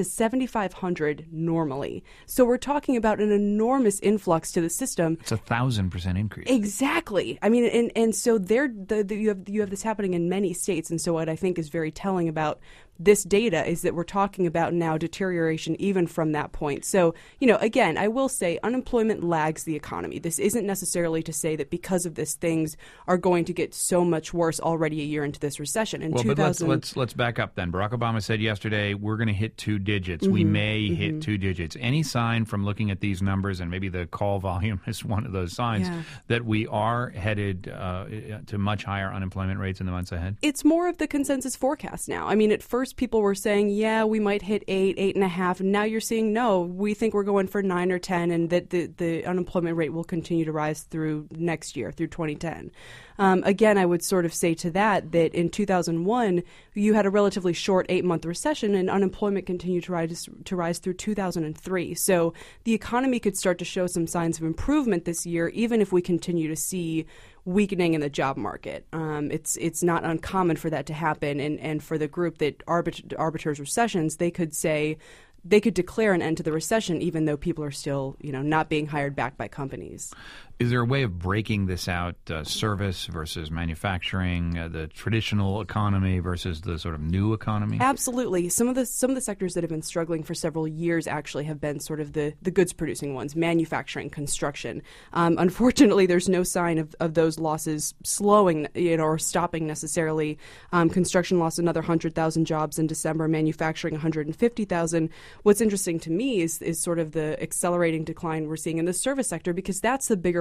Speaker 11: 7,500 normally. So we're talking about an enormous influx to the system.
Speaker 1: It's 1,000% increase.
Speaker 11: Exactly. I mean, and so you have this happening in many states. And so what I think is very telling about this data is that we're talking about now deterioration even from that point. So, again, I will say unemployment lags the economy. This isn't necessarily to say that because of this, things are going to get so much worse already a year into this recession.
Speaker 1: But let's back up then. Barack Obama said yesterday, we're going to hit 2 digits. We may hit 2 digits. Any sign from looking at these numbers, and maybe the call volume is one of those signs, that we are headed to much higher unemployment rates in the months ahead?
Speaker 11: It's more of the consensus forecast now. I mean, at first people were saying, yeah, we might hit 8.5, and now you're seeing, no, we think we're going for 9 or 10, and that the unemployment rate will continue to rise through next year, through 2010. Again, I would sort of say to that in 2001, you had a relatively short 8-month recession, and unemployment continued to rise through 2003. So the economy could start to show some signs of improvement this year, even if we continue to see weakening in the job market. It's not uncommon for that to happen, and for the group that arbiters recessions, they could declare an end to the recession even though people are still, not being hired back by companies.
Speaker 1: Is there a way of breaking this out, service versus manufacturing, the traditional economy versus the sort of new economy?
Speaker 11: Absolutely. Some of the sectors that have been struggling for several years actually have been sort of the goods producing ones, manufacturing, construction. Unfortunately, there's no sign of those losses slowing, or stopping necessarily. Construction lost another 100,000 jobs in December, manufacturing 150,000. What's interesting to me is sort of the accelerating decline we're seeing in the service sector, because that's the bigger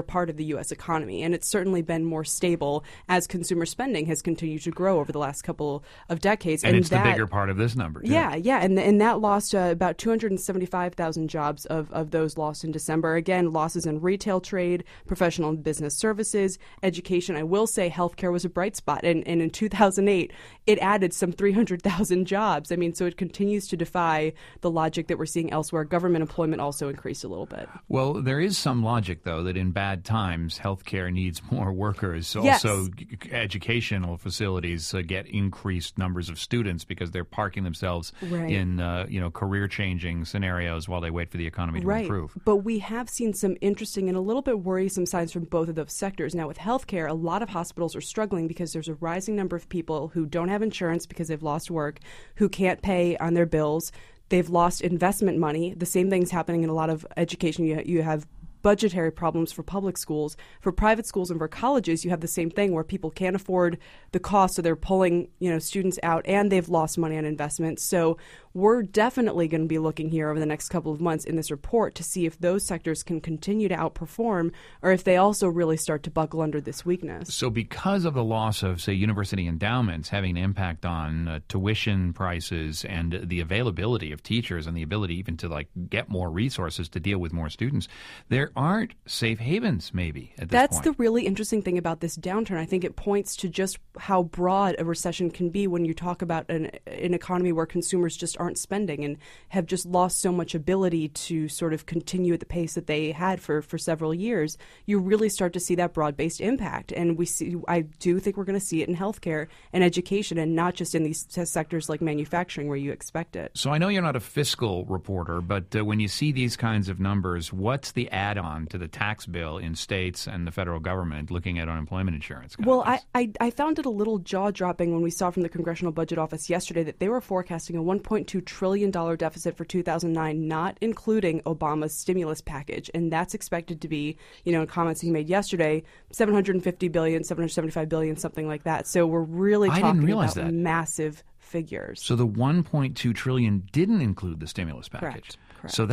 Speaker 11: part of the U.S. economy, and it's certainly been more stable as consumer spending has continued to grow over the last couple of decades.
Speaker 1: And it's the bigger part of this number, too.
Speaker 11: Yeah, and that lost about 275,000 jobs of those lost in December. Again, losses in retail trade, professional and business services, education. I will say healthcare was a bright spot, and in 2008, it added some 300,000 jobs. I mean, so it continues to defy the logic that we're seeing elsewhere. Government employment also increased a little bit.
Speaker 1: Well, there is some logic, though, that in bad times, healthcare needs more workers.
Speaker 11: Yes.
Speaker 1: Also, educational facilities get increased numbers of students because they're parking themselves in career-changing scenarios while they wait for the economy to improve.
Speaker 11: But we have seen some interesting and a little bit worrisome signs from both of those sectors. Now, with healthcare, a lot of hospitals are struggling because there's a rising number of people who don't have insurance because they've lost work, who can't pay on their bills. They've lost investment money. The same thing's happening in a lot of education. You have budgetary problems for public schools. For private schools and for colleges, you have the same thing where people can't afford the cost, so they're pulling students out, and they've lost money on investment. So we're definitely going to be looking here over the next couple of months in this report to see if those sectors can continue to outperform or if they also really start to buckle under this weakness.
Speaker 1: So because of the loss of, say, university endowments having an impact on tuition prices and the availability of teachers and the ability even to get more resources to deal with more students, there aren't safe havens maybe at this point.
Speaker 11: That's the really interesting thing about this downturn. I think it points to just how broad a recession can be when you talk about an economy where consumers just aren't spending and have just lost so much ability to sort of continue at the pace that they had for several years. You really start to see that broad-based impact. And I do think we're going to see it in healthcare and education and not just in these sectors like manufacturing where you expect it.
Speaker 1: So I know you're not a fiscal reporter, but when you see these kinds of numbers, what's the add-on to the tax bill in states and the federal government looking at unemployment insurance?
Speaker 11: Well, I found it a little jaw-dropping when we saw from the Congressional Budget Office yesterday that they were forecasting a $1.2 trillion deficit for 2009, not including Obama's stimulus package. And that's expected to be, in comments he made yesterday, $750 billion, $775 billion, something like that. So we're really talking about massive figures.
Speaker 1: So the $1.2 trillion didn't include the stimulus package.
Speaker 11: Correct.
Speaker 1: So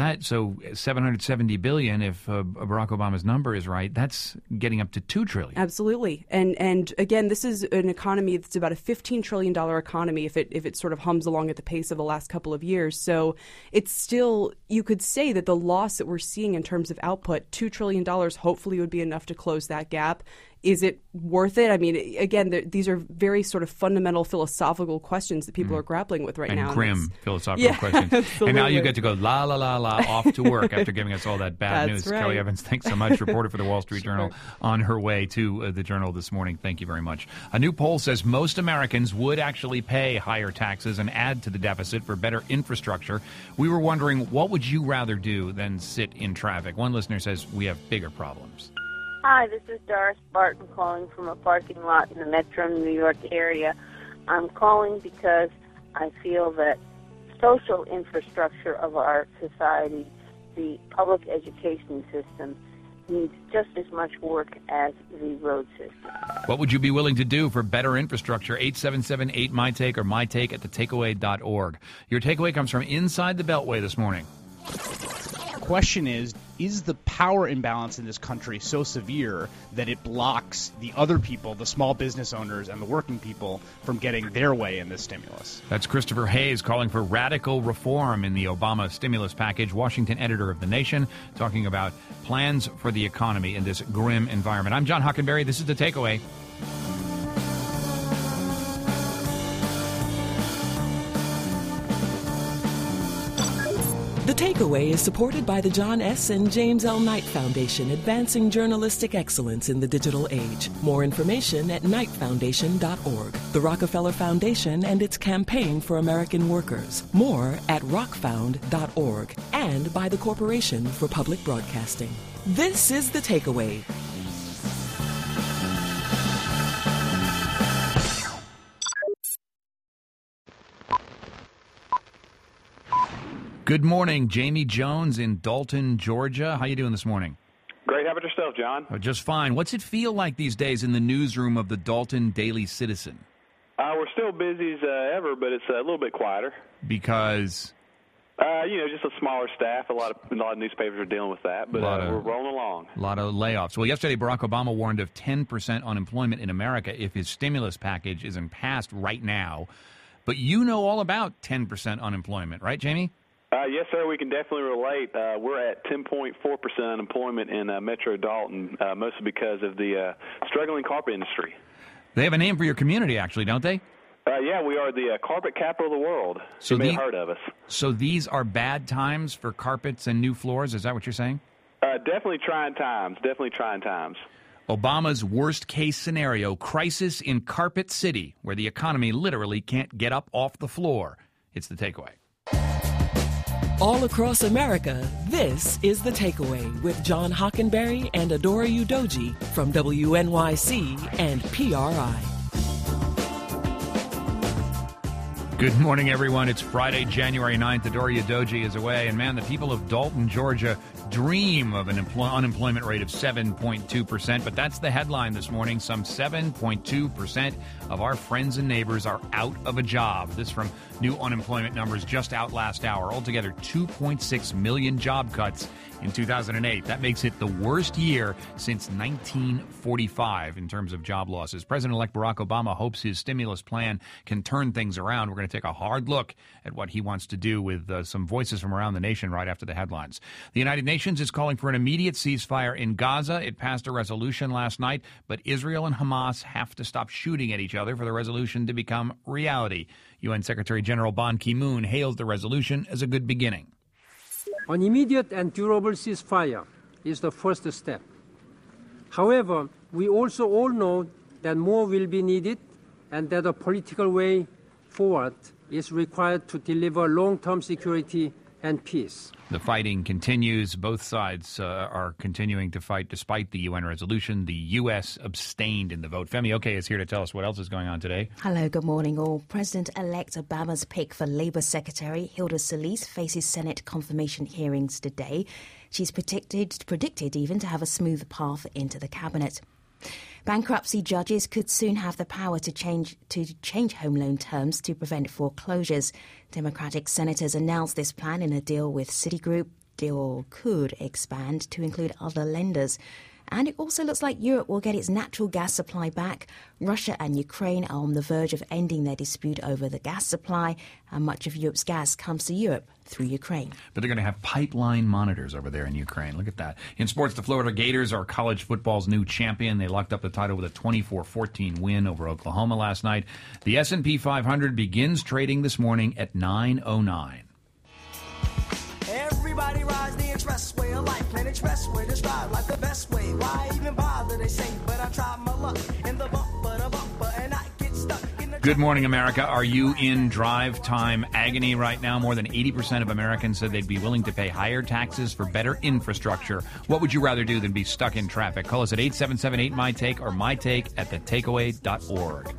Speaker 1: $770 billion, if Barack Obama's number is right, that's getting up to $2 trillion.
Speaker 11: Absolutely. And again, this is an economy that's about a $15 trillion economy if it sort of hums along at the pace of the last couple of years. So it's still, you could say that the loss that we're seeing in terms of output, $2 trillion, hopefully would be enough to close that gap. Is it worth it? I mean, again, these are very sort of fundamental philosophical questions that people are grappling with right now.
Speaker 1: And grim philosophical questions.
Speaker 11: Absolutely.
Speaker 1: And now you get to go la, la, la, la, off to work after giving us all that bad news.
Speaker 11: Right.
Speaker 1: Kelly Evans, thanks so much, reporter for the Wall Street Journal, on her way to the Journal this morning. Thank you very much. A new poll says most Americans would actually pay higher taxes and add to the deficit for better infrastructure. We were wondering, what would you rather do than sit in traffic? One listener says we have bigger problems.
Speaker 18: Hi, this is Doris Barton calling from a parking lot in the Metro New York area. I'm calling because I feel that social infrastructure of our society, the public education system, needs just as much work as the road system.
Speaker 1: What would you be willing to do for better infrastructure? 877-8MyTake or mytake at thetakeaway.org. Your takeaway comes from inside the Beltway this morning.
Speaker 12: Question is the power imbalance in this country so severe that it blocks the other people, the small business owners and the working people, from getting their way in this stimulus?
Speaker 1: That's Christopher Hayes calling for radical reform in the Obama stimulus package, Washington editor of The Nation, talking about plans for the economy in this grim environment. I'm John Hockenberry. This is The Takeaway.
Speaker 4: The Takeaway is supported by the John S. and James L. Knight Foundation, advancing journalistic excellence in the digital age. More information at knightfoundation.org. The Rockefeller Foundation and its campaign for American workers. More at rockfound.org. And by the Corporation for Public Broadcasting. This is The Takeaway.
Speaker 1: Good morning, Jamie Jones in Dalton, Georgia. How you doing this morning?
Speaker 19: Great. How about yourself, John?
Speaker 1: Just fine. What's it feel like these days in the newsroom of the Dalton Daily Citizen?
Speaker 19: We're still busy as ever, but it's a little bit quieter.
Speaker 1: Because?
Speaker 19: Just a smaller staff. A lot of newspapers are dealing with that, but we're rolling along.
Speaker 20: long.
Speaker 1: A lot of layoffs. Well, yesterday Barack Obama warned of 10% unemployment in America if his stimulus package isn't passed right now. But you know all about 10% unemployment, right, Jamie?
Speaker 20: Yes, sir. We can definitely relate. We're at 10.4% unemployment in Metro Dalton, mostly because of the struggling carpet industry.
Speaker 1: They have a name for your community, actually, don't they?
Speaker 20: Yeah, we are the carpet capital of the world.
Speaker 1: So
Speaker 20: you may have heard of us.
Speaker 1: So these are bad times for carpets and new floors? Is that what you're saying?
Speaker 20: Definitely trying times. Definitely trying times.
Speaker 1: Obama's worst-case scenario, crisis in Carpet City, where the economy literally can't get up off the floor. It's The Takeaway.
Speaker 4: All across America, this is The Takeaway with John Hockenberry and Adora Udoji from WNYC and PRI.
Speaker 1: Good morning, everyone. It's Friday, January 9th. Adora Udoji is away. And, man, the people of Dalton, Georgia, dream of an unemployment rate of 7.2%. But that's the headline this morning. Some 7.2% of our friends and neighbors are out of a job. This from new unemployment numbers just out last hour. Altogether, 2.6 million job cuts in 2008. That makes it the worst year since 1945 in terms of job losses. President-elect Barack Obama hopes his stimulus plan can turn things around. We're going to take a hard look at what he wants to do with some voices from around the nation right after the headlines. The United Nations is calling for an immediate ceasefire in Gaza. It passed a resolution last night, but Israel and Hamas have to stop shooting at each other for the resolution to become reality. UN Secretary General Ban Ki-moon hails the resolution as a good beginning.
Speaker 21: An immediate and durable ceasefire is the first step. However, we also all know that more will be needed and that a political way forward is required to deliver long-term security and peace.
Speaker 1: The fighting continues. Both sides are continuing to fight despite the UN resolution. The U.S. abstained in the vote. Femi Oke is here to tell us what else is going on today.
Speaker 8: Hello, good morning all. President-elect Obama's pick for Labour Secretary Hilda Solis faces Senate confirmation hearings today. She's predicted even to have a smooth path into the cabinet. Bankruptcy judges could soon have the power to change home loan terms to prevent foreclosures. Democratic senators announced this plan in a deal with Citigroup. Deal could expand to include other lenders. And it also looks like Europe will get its natural gas supply back. Russia and Ukraine are on the verge of ending their dispute over the gas supply, and much of Europe's gas comes to Europe through Ukraine.
Speaker 1: But they're going to have pipeline monitors over there in Ukraine. Look at that. In sports, the Florida Gators are college football's new champion. They locked up the title with a 24-14 win over Oklahoma last night. The S&P 500 begins trading this morning at 9:09.
Speaker 22: Everybody rides the expressway of life, an expressway to strive like the best way. Why even bother, they say, but I try my luck in the bumper, and I get stuck in the...
Speaker 1: Good morning, America. Are you in drive time agony right now? More than 80% of Americans said they'd be willing to pay higher taxes for better infrastructure. What would you rather do than be stuck in traffic? Call us at 877-8MY-TAKE or mytake@thetakeaway.org.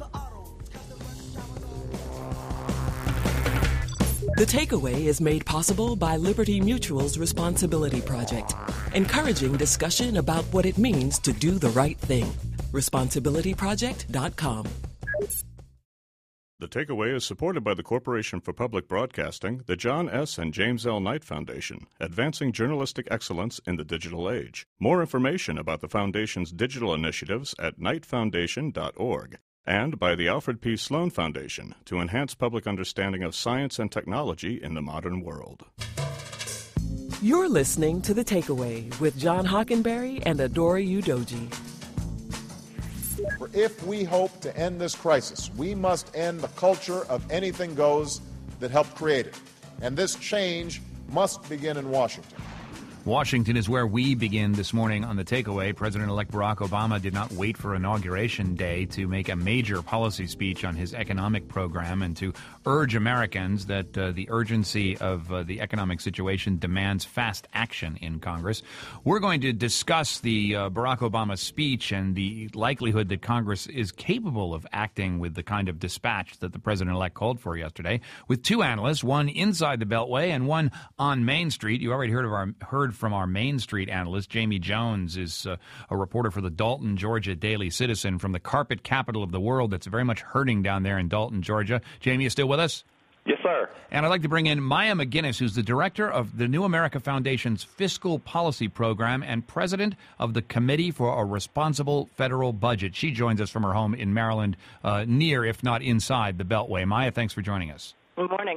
Speaker 4: The Takeaway is made possible by Liberty Mutual's Responsibility Project, encouraging discussion about what it means to do the right thing. ResponsibilityProject.com.
Speaker 9: The Takeaway is supported by the Corporation for Public Broadcasting, the John S. and James L. Knight Foundation, advancing journalistic excellence in the digital age. More information about the Foundation's digital initiatives at knightfoundation.org. And by the Alfred P. Sloan Foundation to enhance public understanding of science and technology in the modern world.
Speaker 4: You're listening to The Takeaway with John Hockenberry and Adora Udoji.
Speaker 2: For if we hope to end this crisis, we must end the culture of anything goes that helped create it. And this change must begin in Washington.
Speaker 1: Washington is where we begin this morning on The Takeaway. President-elect Barack Obama did not wait for Inauguration Day to make a major policy speech on his economic program and to urge Americans that the urgency of the economic situation demands fast action in Congress. We're going to discuss the Barack Obama speech and the likelihood that Congress is capable of acting with the kind of dispatch that the president-elect called for yesterday with two analysts, one inside the Beltway and one on Main Street. You already heard from our Main Street analyst. Jamie Jones is a reporter for the Dalton, Georgia Daily Citizen from the carpet capital of the world that's very much hurting down there in Dalton, Georgia. Jamie, is still with us?
Speaker 20: Yes, sir.
Speaker 1: And I'd like to bring in Maya McGinnis, who's the director of the New America Foundation's Fiscal Policy Program and president of the Committee for a Responsible Federal Budget. She joins us from her home in Maryland, near, if not inside, the Beltway. Maya, thanks for joining us.
Speaker 3: Good morning.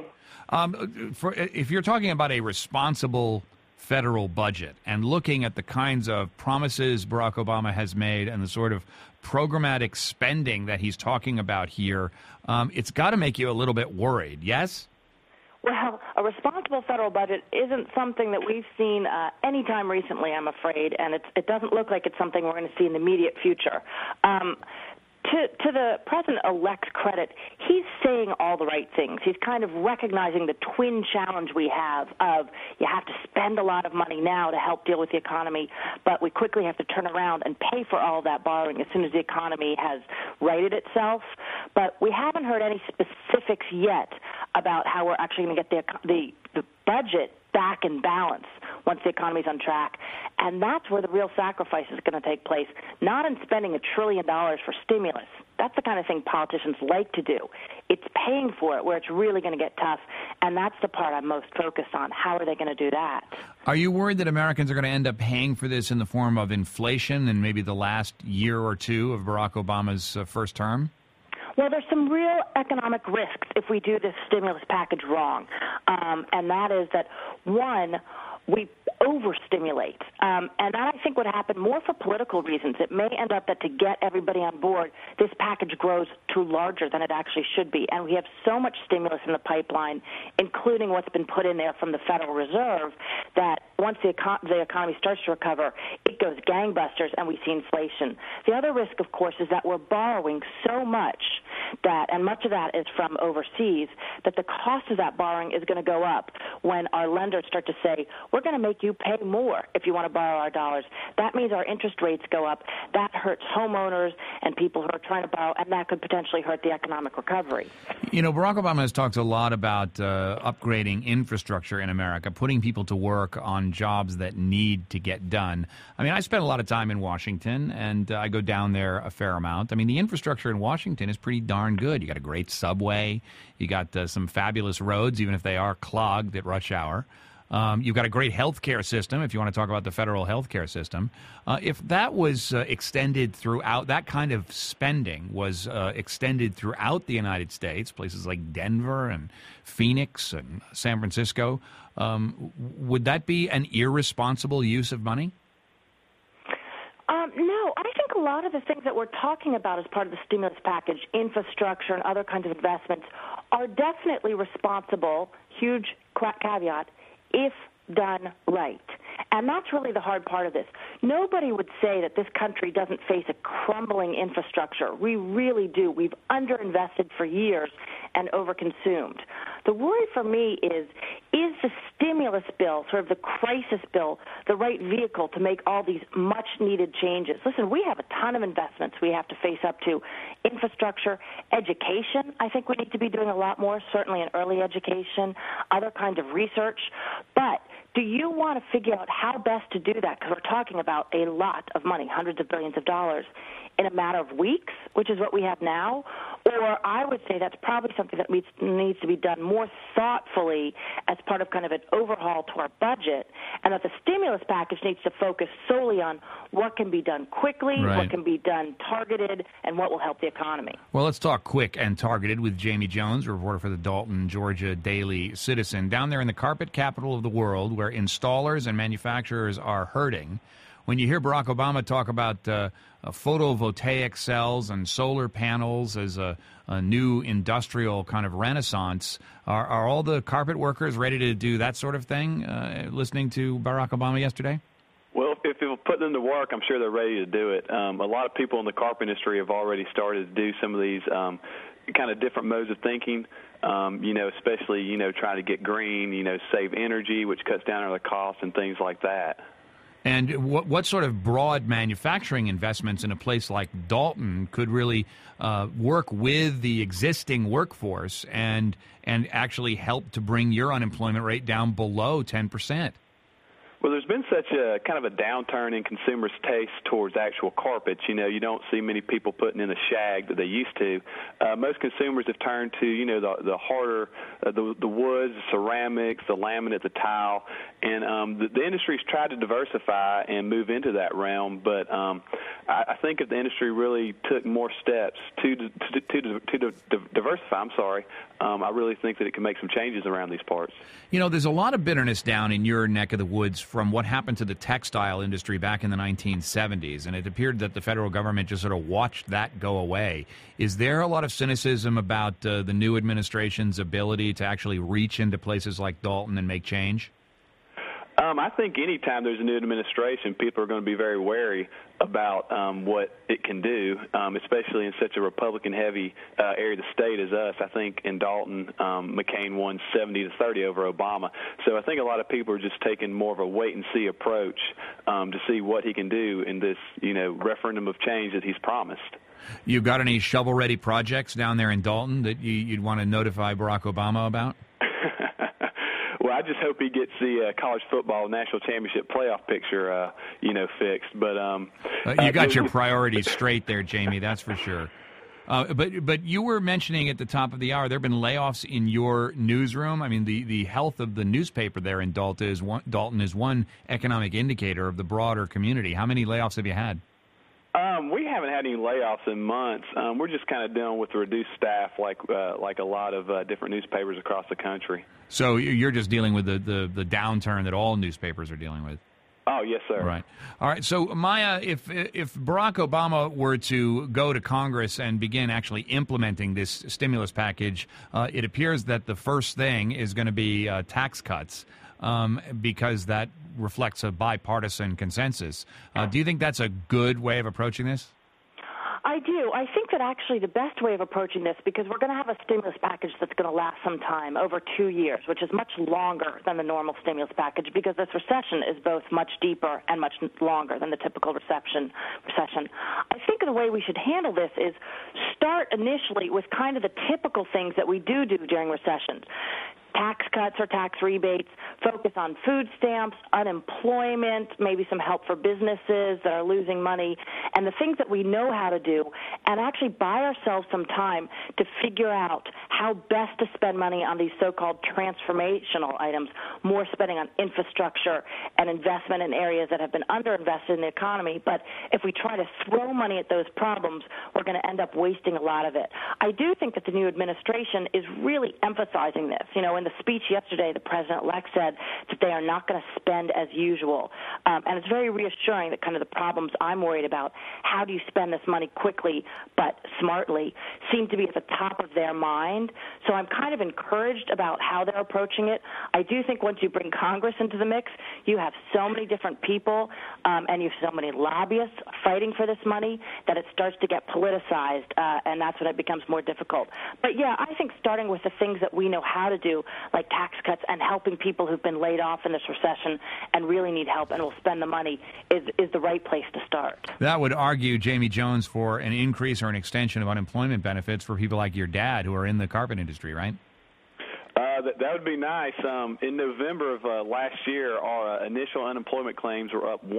Speaker 1: If you're talking about a responsible federal budget and looking at the kinds of promises Barack Obama has made and the sort of programmatic spending that he's talking about here, it's got to make you a little bit worried, yes?
Speaker 3: Well, a responsible federal budget isn't something that we've seen any time recently, I'm afraid, and it doesn't look like it's something we're going to see in the immediate future. To the president-elect's credit, he's saying all the right things. He's kind of recognizing the twin challenge we have of you have to spend a lot of money now to help deal with the economy, but we quickly have to turn around and pay for all of that borrowing as soon as the economy has righted itself. But we haven't heard any specifics yet about how we're actually going to get the budget back in balance once the economy's on track. And that's where the real sacrifice is going to take place, not in spending $1 trillion for stimulus. That's the kind of thing politicians like to do. It's paying for it where it's really going to get tough, and that's the part I'm most focused on. How are they going to do that?
Speaker 1: Are you worried that Americans are going to end up paying for this in the form of inflation in maybe the last year or two of Barack Obama's first term?
Speaker 3: Well, there's some real economic risks if we do this stimulus package wrong, and that is that, one, we overstimulate. And that, I think, would happen more for political reasons. It may end up that to get everybody on board, this package grows too larger than it actually should be. And we have so much stimulus in the pipeline, including what's been put in there from the Federal Reserve, that once the economy starts to recover, it goes gangbusters and we see inflation. The other risk, of course, is that we're borrowing so much that, and much of that is from overseas, that the cost of that borrowing is going to go up when our lenders start to say, we're going to make you pay more if you want to borrow our dollars. That means our interest rates go up. That hurts homeowners and people who are trying to borrow, and that could potentially hurt the economic recovery.
Speaker 1: You know, Barack Obama has talked a lot about upgrading infrastructure in America, putting people to work on jobs that need to get done. I mean, I spend a lot of time in Washington, and I go down there a fair amount. I mean, the infrastructure in Washington is pretty darn good. You got a great subway. You got some fabulous roads, even if they are clogged at rush hour. You've got a great health care system, if you want to talk about the federal health care system. If that was extended throughout, that kind of spending was extended throughout the United States, places like Denver and Phoenix and San Francisco, would that be an irresponsible use of money?
Speaker 3: No, I think a lot of the things that we're talking about as part of the stimulus package, infrastructure and other kinds of investments, are definitely responsible, huge caveat, if done right. And that's really the hard part of this. Nobody would say that this country doesn't face a crumbling infrastructure. We really do. We've underinvested for years and overconsumed. The worry for me is the stimulus bill, sort of the crisis bill, the right vehicle to make all these much-needed changes? Listen, we have a ton of investments we have to face up to. Infrastructure, education, I think we need to be doing a lot more, certainly in early education, other kinds of research. But do you want to figure out how best to do that? Because we're talking about a lot of money, hundreds of billions of dollars, in a matter of weeks, which is what we have now. Or I would say that's probably something that needs to be done more thoughtfully as part of kind of an overhaul to our budget, and that the stimulus package needs to focus solely on what can be done quickly,
Speaker 1: right,
Speaker 3: what can be done targeted, and what will help the economy.
Speaker 1: Well, let's talk quick and targeted with Jamie Jones, reporter for the Dalton, Georgia Daily Citizen. Down there in the carpet capital of the world, where installers and manufacturers are hurting, when you hear Barack Obama talk about photovoltaic cells and solar panels as a new industrial kind of renaissance, are all the carpet workers ready to do that sort of thing, listening to Barack Obama yesterday?
Speaker 20: Well, if you'll put them to work, I'm sure they're ready to do it. A lot of people in the carpet industry have already started to do some of these kind of different modes of thinking, especially, trying to get green, save energy, which cuts down on the costs and things like that.
Speaker 1: And what sort of broad manufacturing investments in a place like Dalton could really work with the existing workforce and actually help to bring your unemployment rate down below 10%?
Speaker 20: Well, there's been such a kind of a downturn in consumers' taste towards actual carpets. You know, you don't see many people putting in a shag that they used to. Most consumers have turned to, you know, the harder, the woods, the ceramics, the laminate, the tile, and the industry's tried to diversify and move into that realm. But I think if the industry really took more steps to diversify, I really think that it can make some changes around these parts.
Speaker 1: You know, there's a lot of bitterness down in your neck of the woods from what happened to the textile industry back in the 1970s, and it appeared that the federal government just sort of watched that go away. Is there a lot of cynicism about the new administration's ability to actually reach into places like Dalton and make change?
Speaker 20: I think any time there's a new administration, people are going to be very wary about what it can do, especially in such a Republican-heavy area of the state as us. I think in Dalton, McCain won 70-30 over Obama. So I think a lot of people are just taking more of a wait-and-see approach to see what he can do in this, you know, referendum of change that he's promised.
Speaker 1: You got any shovel-ready projects down there in Dalton that you'd want to notify Barack Obama about?
Speaker 20: Well, I just hope he gets the college football national championship playoff picture, fixed. But
Speaker 1: you got your priorities straight there, Jamie. That's for sure. But you were mentioning at the top of the hour there have been layoffs in your newsroom. I mean, the health of the newspaper there in Dalton is one economic indicator of the broader community. How many layoffs have you had?
Speaker 20: We haven't had any layoffs in months. We're just kind of dealing with the reduced staff like a lot of different newspapers across the country.
Speaker 1: So you're just dealing with the downturn that all newspapers are dealing with.
Speaker 20: Oh, yes, sir.
Speaker 1: Right. All right. So, Maya, if Barack Obama were to go to Congress and begin actually implementing this stimulus package, it appears that the first thing is going to be tax cuts because that reflects a bipartisan consensus. Do you think that's a good way of approaching this?
Speaker 3: I do. I think that actually the best way of approaching this, because we're going to have a stimulus package that's going to last some time, over 2 years, which is much longer than the normal stimulus package, because this recession is both much deeper and much longer than the typical recession. I think the way we should handle this is start initially with kind of the typical things that we do during recessions. Tax cuts or tax rebates, focus on food stamps, unemployment, maybe some help for businesses that are losing money, and the things that we know how to do, and actually buy ourselves some time to figure out how best to spend money on these so-called transformational items, more spending on infrastructure and investment in areas that have been underinvested in the economy. But if we try to throw money at those problems, we're going to end up wasting a lot of it. I do think that the new administration is really emphasizing this. You know, in the speech yesterday, the president-elect said that they are not going to spend as usual. And it's very reassuring that kind of the problems I'm worried about, how do you spend this money quickly but smartly, seem to be at the top of their mind. So I'm kind of encouraged about how they're approaching it. I do think once you bring Congress into the mix, you have so many different people and you have so many lobbyists fighting for this money that it starts to get politicized, and that's when it becomes more difficult. But, yeah, I think starting with the things that we know how to do, like tax cuts and helping people who've been laid off in this recession and really need help and will spend the money is the right place to start. That would argue, Jamie Jones, for an increase or an extension of unemployment benefits for people like your dad who are in the carpet industry, right?
Speaker 20: That would be nice. In November of last year, our initial unemployment claims were up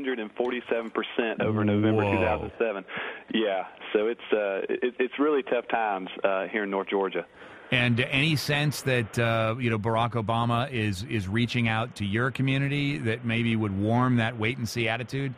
Speaker 20: 147% over November 2007. Yeah, so it's really tough times here in North Georgia.
Speaker 1: And any sense that Barack Obama is reaching out to your community that maybe would warm that wait-and-see attitude?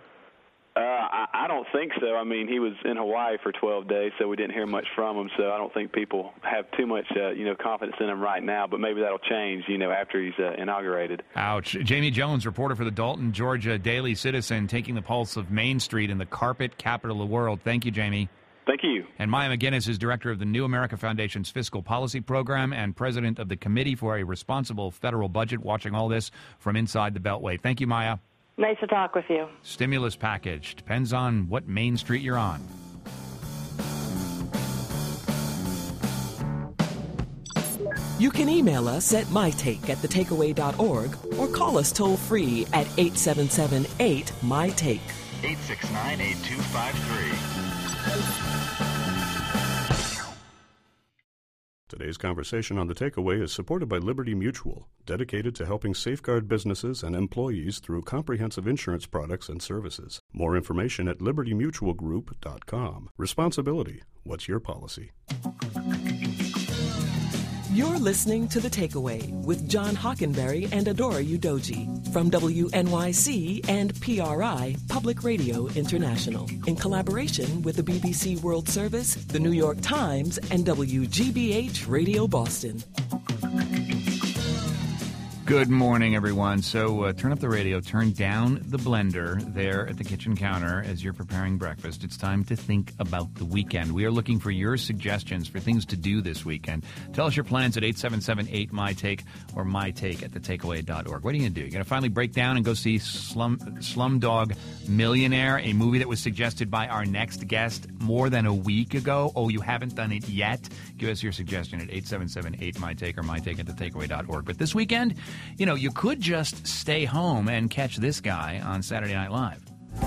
Speaker 20: I don't think so. I mean, he was in Hawaii for 12 days, so we didn't hear much from him. So I don't think people have too much, confidence in him right now. But maybe that'll change, after he's inaugurated. Ouch. Jamie Jones, reporter for the Dalton, Georgia Daily Citizen, taking the pulse of Main Street in the carpet capital of the world. Thank you, Jamie. Thank you.
Speaker 1: And Maya McGinnis is director of the New America Foundation's Fiscal Policy Program and president of the Committee for a Responsible Federal Budget, watching all this from inside the Beltway. Thank you, Maya. Nice to talk with you. Stimulus package. Depends on what Main Street you're on.
Speaker 4: You can email us at mytake@thetakeaway.org or call us toll-free at 877-8-MY-TAKE.
Speaker 5: 869-8253.
Speaker 9: Today's conversation on The Takeaway is supported by Liberty Mutual, dedicated to helping safeguard businesses and employees through comprehensive insurance products and services. More information at libertymutualgroup.com. Responsibility. What's your policy?
Speaker 4: You're listening to The Takeaway with John Hockenberry and Adora Udoji from WNYC and PRI, Public Radio International, in collaboration with the BBC World Service, the New York Times, and WGBH Radio Boston.
Speaker 1: Good morning, everyone. So turn up the radio, turn down the blender there at the kitchen counter as you're preparing breakfast. It's time to think about the weekend. We are looking for your suggestions for things to do this weekend. Tell us your plans at 877-8MyTake or mytake@thetakeaway.org. What are you going to do? You're going to finally break down and go see Slumdog Millionaire, a movie that was suggested by our next guest more than a week ago. Oh, you haven't done it yet? Give us your suggestion at 877-8MyTake or mytake@thetakeaway.org. But this weekend, you know, you could just stay home and catch this guy on Saturday Night Live.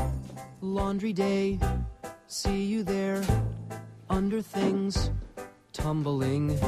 Speaker 5: Laundry day, see you there, under things, tumbling.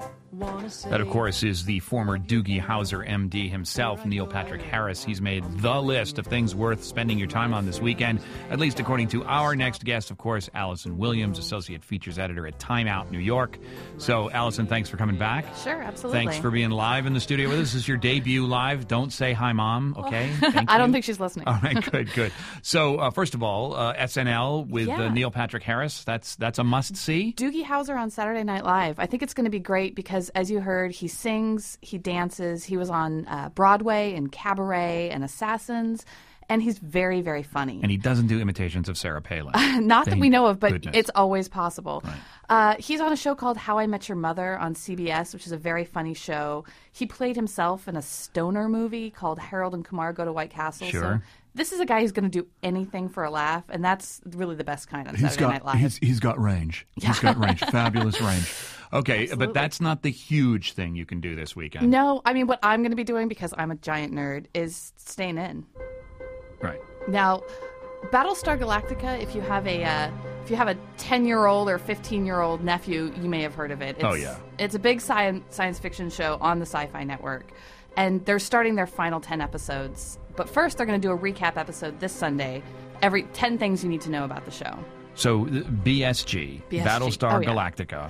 Speaker 1: That, of course, is the former Doogie Howser MD himself, Neil Patrick Harris. He's made the list of things worth spending your time on this weekend, at least according to our next guest, of course, Allison Williams, Associate Features Editor at Time Out New York. So, Allison, thanks for coming back.
Speaker 6: Sure, absolutely.
Speaker 1: Thanks for being live in the studio with us. This is your debut live. Don't say hi, Mom, okay?
Speaker 6: I don't think she's listening.
Speaker 1: All right, good. So, first of all, SNL with Neil Patrick Harris, that's a must-see.
Speaker 6: Doogie Howser on Saturday Night Live. I think it's going to be great because, as you heard, he sings, he dances. He was on Broadway and Cabaret and Assassins, and he's very, very funny.
Speaker 1: And he doesn't do imitations of Sarah Palin.
Speaker 6: Not that we know of, but
Speaker 1: goodness.
Speaker 6: It's always possible. Right. He's on a show called How I Met Your Mother on CBS, which is a very funny show. He played himself in a stoner movie called Harold and Kumar Go to White Castle.
Speaker 1: Sure.
Speaker 6: So this is a guy who's going to do anything for a laugh, and that's really the best kind on Saturday Night Live.
Speaker 1: He's got range.
Speaker 6: Yeah.
Speaker 1: He's got range. Fabulous range. Okay,
Speaker 6: Absolutely.
Speaker 1: But that's not the huge thing you can do this weekend.
Speaker 6: No, I mean, what I'm going to be doing, because I'm a giant nerd, is staying in.
Speaker 1: Right.
Speaker 6: Now, Battlestar Galactica, if you have a 10-year-old or 15-year-old nephew, you may have heard of it. It's a big science fiction show on the Sci-Fi Network, and they're starting their final 10 episodes. But first, they're going to do a recap episode this Sunday, every 10 things you need to know about the show.
Speaker 1: So BSG, Battlestar Galactica,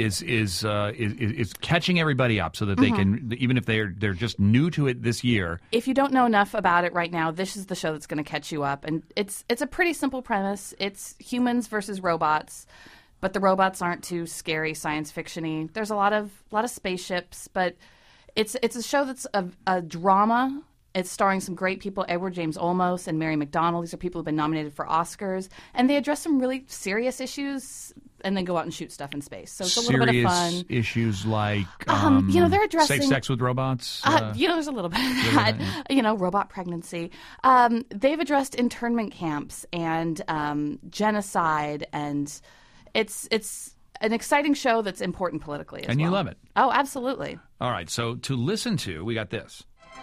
Speaker 1: is catching everybody up so that they can, even if they're just new to it this year.
Speaker 6: If you don't know enough about it right now, this is the show that's going to catch you up. And it's a pretty simple premise. It's humans versus robots, but the robots aren't too scary science fiction-y. There's a lot of spaceships, but it's a show that's a drama. It's starring some great people, Edward James Olmos and Mary McDonnell. These are people who've been nominated for Oscars. And they address some really serious issues and then go out and shoot stuff in space. So it's a little bit of fun.
Speaker 1: Serious issues like
Speaker 6: they're addressing
Speaker 1: safe sex with robots?
Speaker 6: There's a little bit of that. Robot pregnancy. They've addressed internment camps and genocide. And it's an exciting show that's important politically as well.
Speaker 1: And you love it.
Speaker 6: Oh, absolutely.
Speaker 1: All right. So to listen to, we got this.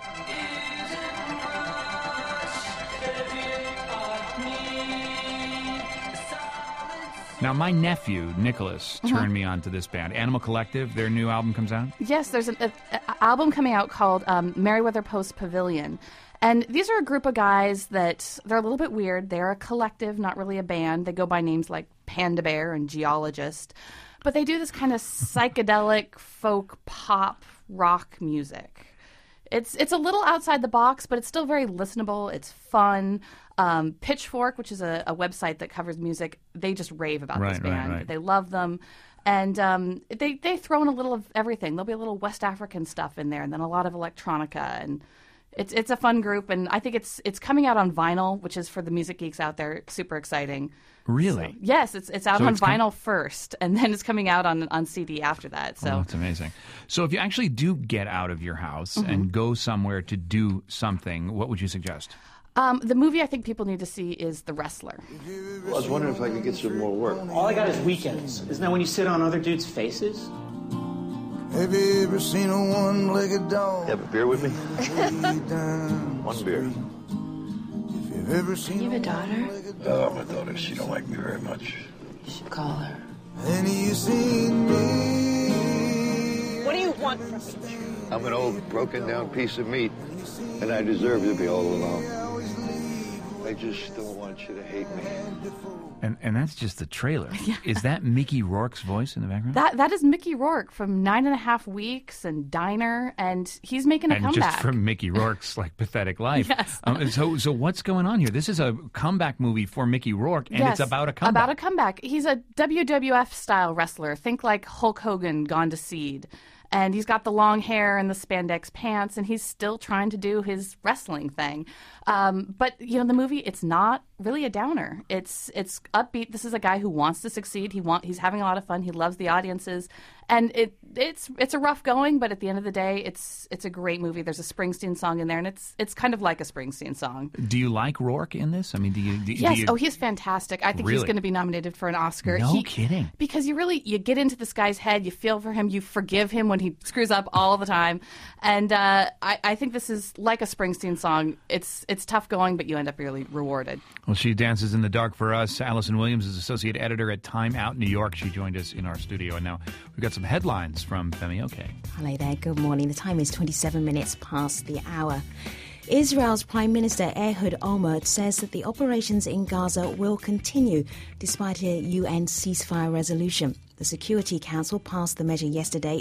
Speaker 1: Now, my nephew, Nicholas, turned me on to this band. Animal Collective, their new album comes out?
Speaker 6: Yes, there's an album coming out called Merriweather Post Pavilion. And these are a group of guys that, they're a little bit weird. They're a collective, not really a band. They go by names like Panda Bear and Geologist. But they do this kind of psychedelic folk pop rock music. It's a little outside the box, but it's still very listenable. It's fun. Pitchfork, which is a website that covers music, they just rave about this band.
Speaker 1: Right.
Speaker 6: They love them. And they throw in a little of everything. There'll be a little West African stuff in there, and then a lot of electronica. And it's a fun group, and I think it's coming out on vinyl, which is, for the music geeks out there, super exciting.
Speaker 1: Really?
Speaker 6: So, yes, it's out on vinyl first, and then it's coming out on CD after that. So
Speaker 1: that's amazing. So if you actually do get out of your house and go somewhere to do something, what would you suggest?
Speaker 6: The movie I think people need to see is The Wrestler.
Speaker 23: I was wondering if I could get some more work.
Speaker 24: All I got is weekends. Isn't that when you sit on other dudes' faces?
Speaker 23: Have you ever seen a one-legged dog?
Speaker 25: You have a beer with me? One beer.
Speaker 23: You
Speaker 25: have a daughter? Oh, my daughter. She don't like me very much.
Speaker 23: You should call her. And you seen me.
Speaker 7: What do you want from me?
Speaker 25: I'm an old, broken-down piece of meat, and I deserve to be all alone. I just don't want you to hate me.
Speaker 1: And that's just the trailer.
Speaker 6: Yeah.
Speaker 1: Is that Mickey Rourke's voice in the background?
Speaker 6: That is Mickey Rourke from 9.5 Weeks and Diner, and he's making a comeback.
Speaker 1: Just from Mickey Rourke's pathetic life.
Speaker 6: Yes.
Speaker 1: So what's going on here? This is a comeback movie for Mickey Rourke, and
Speaker 6: Yes,
Speaker 1: it's about a comeback.
Speaker 6: About a comeback. He's a WWF-style wrestler. Think like Hulk Hogan gone to seed. And he's got the long hair and the spandex pants, and he's still trying to do his wrestling thing. But, the movie, it's not really a downer. It's upbeat. This is a guy who wants to succeed. He's having a lot of fun. He loves the audiences. And it's a rough going, but at the end of the day, it's a great movie. There's a Springsteen song in there, and it's kind of like a Springsteen song.
Speaker 1: Do you like Rourke in this? I mean,
Speaker 6: Yes. Oh, he's fantastic. I think he's going to be nominated for an Oscar.
Speaker 1: No kidding.
Speaker 6: Because you get into this guy's head, you feel for him, you forgive him when he screws up all the time. And I think this is like a Springsteen song. It's tough going, but you end up really rewarded.
Speaker 1: Well, she dances in the dark for us. Allison Williams is associate editor at Time Out New York. She joined us in our studio, and now we've got some headlines from Femi Oke.
Speaker 8: Hello there, good morning. The time is 27 minutes past the hour. Israel's Prime Minister Ehud Olmert says that the operations in Gaza will continue despite a UN ceasefire resolution. The Security Council passed the measure yesterday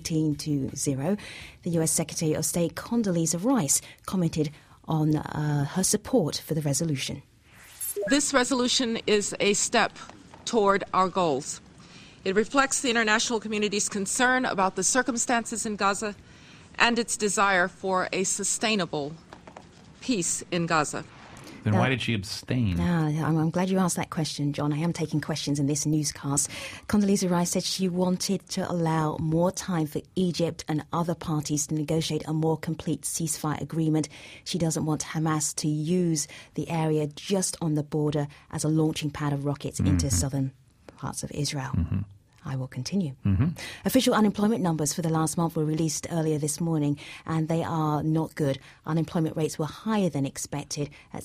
Speaker 8: 14-0. The US Secretary of State Condoleezza Rice commented on her support for the resolution.
Speaker 10: This resolution is a step toward our goals. It reflects the international community's concern about the circumstances in Gaza and its desire for a sustainable peace in Gaza.
Speaker 1: Then why did she abstain?
Speaker 8: I'm glad you asked that question, John. I am taking questions in this newscast. Condoleezza Rice said she wanted to allow more time for Egypt and other parties to negotiate a more complete ceasefire agreement. She doesn't want Hamas to use the area just on the border as a launching pad of rockets into southern parts of Israel. I will continue. Official unemployment numbers for the last month were released earlier this morning, and they are not good. Unemployment rates were higher than expected at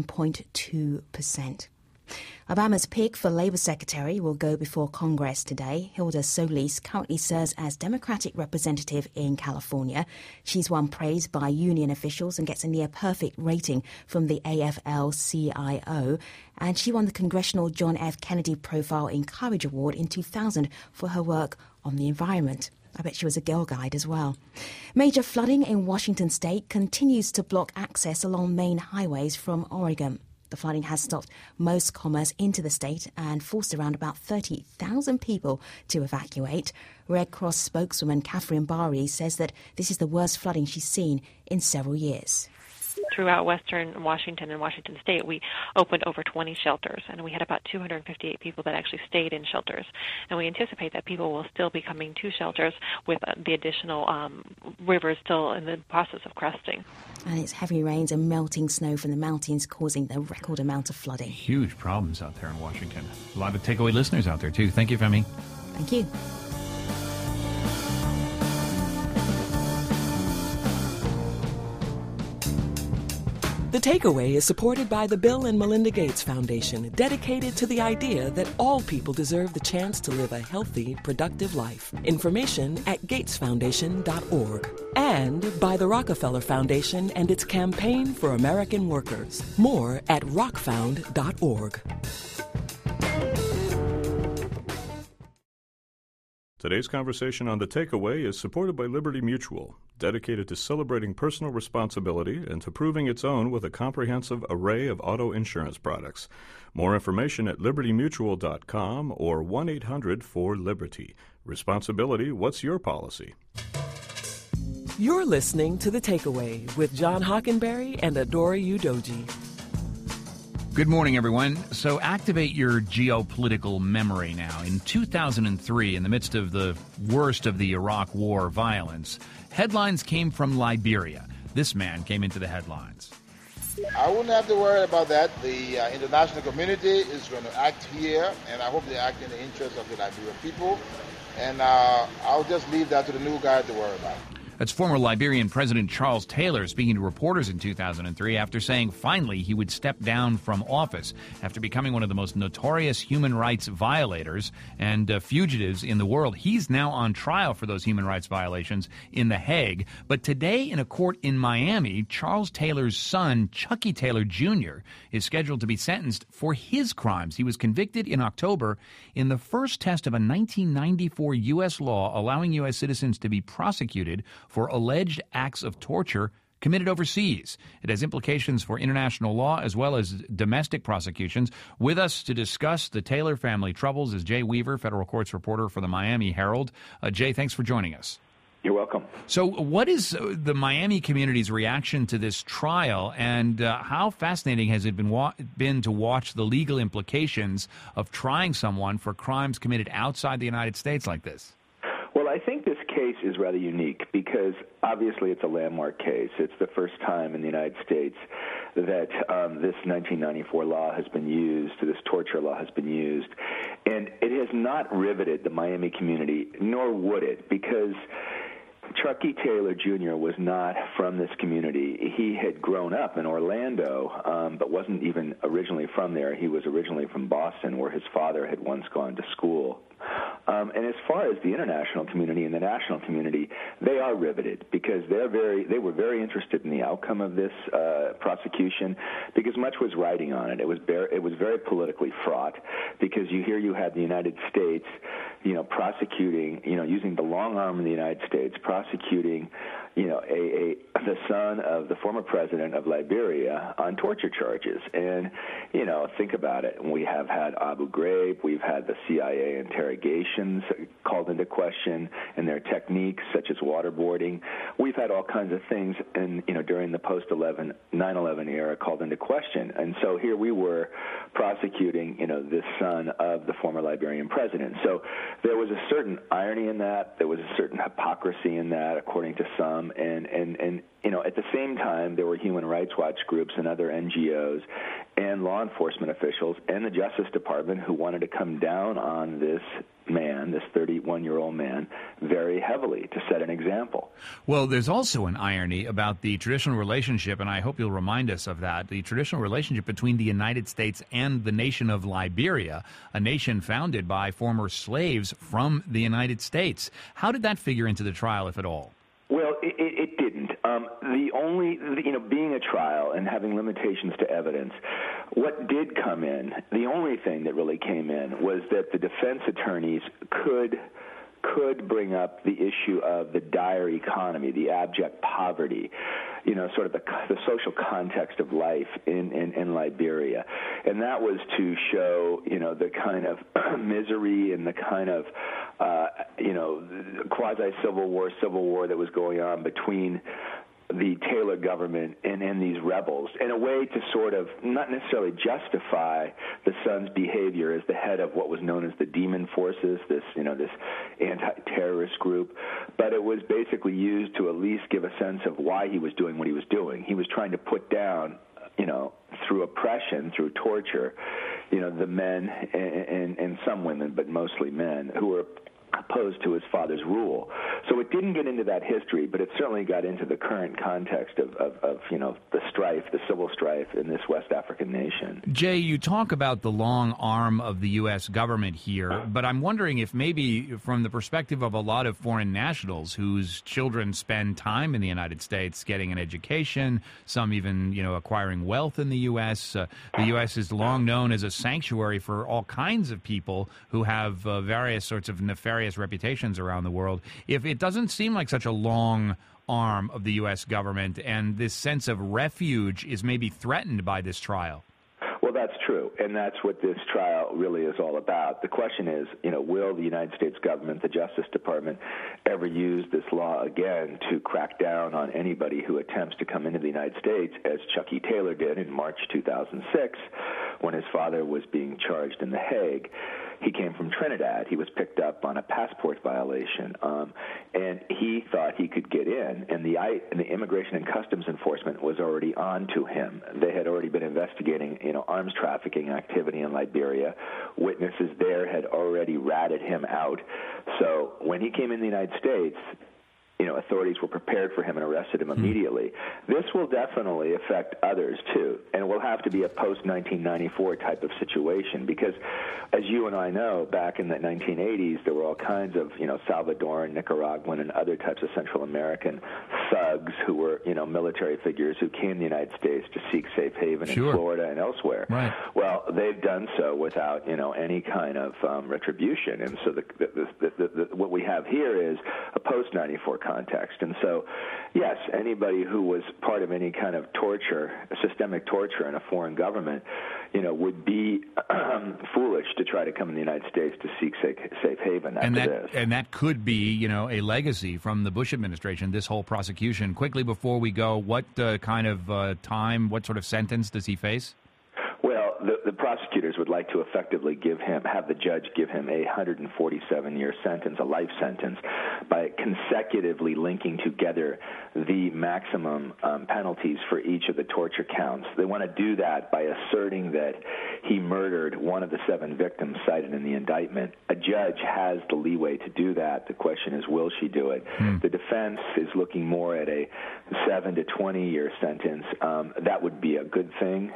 Speaker 8: 7.2%. Obama's pick for Labour Secretary will go before Congress today. Hilda Solis currently serves as Democratic representative in California. She's won praise by union officials and gets a near-perfect rating from the AFL-CIO. And she won the Congressional John F. Kennedy Profile in Courage Award in 2000 for her work on the environment. I bet she was a Girl Guide as well. Major flooding in Washington state continues to block access along main highways from Oregon. The flooding has stopped most commerce into the state and forced around about 30,000 people to evacuate. Red Cross spokeswoman Catherine Bari says that this is the worst flooding she's seen in several years.
Speaker 13: Throughout western Washington and Washington state, we opened over 20 shelters, and we had about 258 people that actually stayed in shelters. And we anticipate that people will still be coming to shelters with the additional rivers still in the process of cresting.
Speaker 8: And it's heavy rains and melting snow from the mountains causing the record amount of flooding.
Speaker 1: Huge problems out there in Washington. A lot of takeaway listeners out there, too. Thank you, Femi.
Speaker 8: Thank you.
Speaker 4: The Takeaway is supported by the Bill and Melinda Gates Foundation, dedicated to the idea that all people deserve the chance to live a healthy, productive life. Information at gatesfoundation.org. And by the Rockefeller Foundation and its campaign for American workers. More at rockfound.org.
Speaker 9: Today's conversation on The Takeaway is supported by Liberty Mutual, dedicated to celebrating personal responsibility and to proving its own with a comprehensive array of auto insurance products. More information at libertymutual.com or 1-800-4LIBERTY. Responsibility, what's your policy?
Speaker 4: You're listening to The Takeaway with John Hockenberry and Adora Udoji.
Speaker 1: Good morning, everyone. So activate your geopolitical memory now. In 2003, in the midst of the worst of the Iraq War violence, headlines came from Liberia. This man came into the headlines.
Speaker 14: I wouldn't have to worry about that. The international community is going to act here, and I hope they act in the interest of the Liberian people. And I'll just leave that to the new guy to worry about.
Speaker 1: That's former Liberian President Charles Taylor speaking to reporters in 2003 after saying finally he would step down from office after becoming one of the most notorious human rights violators and fugitives in the world. He's now on trial for those human rights violations in The Hague. But today in a court in Miami, Charles Taylor's son, Chucky Taylor Jr., is scheduled to be sentenced for his crimes. He was convicted in October in the first test of a 1994 U.S. law allowing U.S. citizens to be prosecuted for alleged acts of torture committed overseas. It has implications for international law as well as domestic prosecutions. With us to discuss the Taylor family troubles is Jay Weaver, federal courts reporter for the Miami Herald. Jay, thanks for joining us.
Speaker 7: You're welcome.
Speaker 1: So what is the Miami community's reaction to this trial, and how fascinating has it been to watch the legal implications of trying someone for crimes committed outside the United States like this?
Speaker 7: Well, I think this case is rather unique because obviously it's a landmark case. It's the first time in the United States that this 1994 law has been used, this torture law has been used, and it has not riveted the Miami community, nor would it, because Chucky Taylor Jr. was not from this community. He had grown up in Orlando, but wasn't even originally from there. He was originally from Boston, where his father had once gone to school. And as far as the international community and the national community, they are riveted because they were very interested in the outcome of this prosecution because much was riding on it. It was very politically fraught because you had the United States, prosecuting, using the long arm of the United States, prosecuting, the son of the former president of Liberia on torture charges. And, think about it. We have had Abu Ghraib. We've had the CIA interrogations called into question and their techniques, such as waterboarding. We've had all kinds of things during the post-9/11 era called into question. And so here we were prosecuting, this son of the former Liberian president. So there was a certain irony in that. There was a certain hypocrisy in that, according to some. And at the same time, there were Human Rights Watch groups and other NGOs and law enforcement officials and the Justice Department who wanted to come down on this man, this 31-year-old man, very heavily to set an example.
Speaker 1: Well, there's also an irony about the traditional relationship, and I hope you'll remind us of that, the traditional relationship between the United States and the nation of Liberia, a nation founded by former slaves from the United States. How did that figure into the trial, if at all?
Speaker 7: Well, it didn't. Being a trial and having limitations to evidence, what did come in, the only thing that really came in was that the defense attorneys could bring up the issue of the dire economy, the abject poverty, sort of the social context of life in Liberia. And that was to show, the kind of misery and the kind of, quasi-civil war that was going on between the Taylor government and these rebels in a way to sort of not necessarily justify the son's behavior as the head of what was known as the Demon Forces, this anti-terrorist group, but it was basically used to at least give a sense of why he was doing what he was doing. He was trying to put down, through oppression, through torture, the men and some women, but mostly men, who were opposed to his father's rule. So it didn't get into that history, but it certainly got into the current context of the strife, the civil strife in this West African nation.
Speaker 1: Jay, you talk about the long arm of the U.S. government here, but I'm wondering if maybe from the perspective of a lot of foreign nationals whose children spend time in the United States getting an education, some even, acquiring wealth in the U.S. The U.S. is long known as a sanctuary for all kinds of people who have various sorts of nefarious reputations around the world. If it doesn't seem like such a long arm of the U.S. government and this sense of refuge is maybe threatened by this trial.
Speaker 7: Well, that's true, and that's what this trial really is all about. The question is, will the United States government, the Justice Department, ever use this law again to crack down on anybody who attempts to come into the United States, as Chucky Taylor did in March 2006 when his father was being charged in The Hague. He came from Trinidad. He was picked up on a passport violation, and he thought he could get in, and the Immigration and Customs Enforcement was already on to him. They had already been investigating, arms trafficking activity in Liberia. Witnesses there had already ratted him out. So when he came in the United States, authorities were prepared for him and arrested him immediately. This will definitely affect others, too, and it will have to be a post-1994 type of situation because, as you and I know, back in the 1980s, there were all kinds of, Salvadoran, Nicaraguan, and other types of Central American thugs who were, military figures who came to the United States to seek safe haven in Florida and elsewhere.
Speaker 1: Right.
Speaker 7: Well, they've done so without, any kind of retribution, and so what we have here is a post-94 context. And so, yes, anybody who was part of any kind of torture, systemic torture in a foreign government, would be foolish to try to come in the United States to seek safe haven after this.
Speaker 1: And that could be, a legacy from the Bush administration, this whole prosecution. Quickly before we go, what kind of time, what sort of sentence does he face?
Speaker 7: Well, the prosecutors would like to effectively have the judge give him a 147-year sentence, a life sentence, by consecutively linking together the maximum penalties for each of the torture counts. They want to do that by asserting that he murdered one of the 7 victims cited in the indictment. A judge has the leeway to do that. The question is, will she do it? The defense is looking more at a 7 to 20-year sentence. That would be a good thing,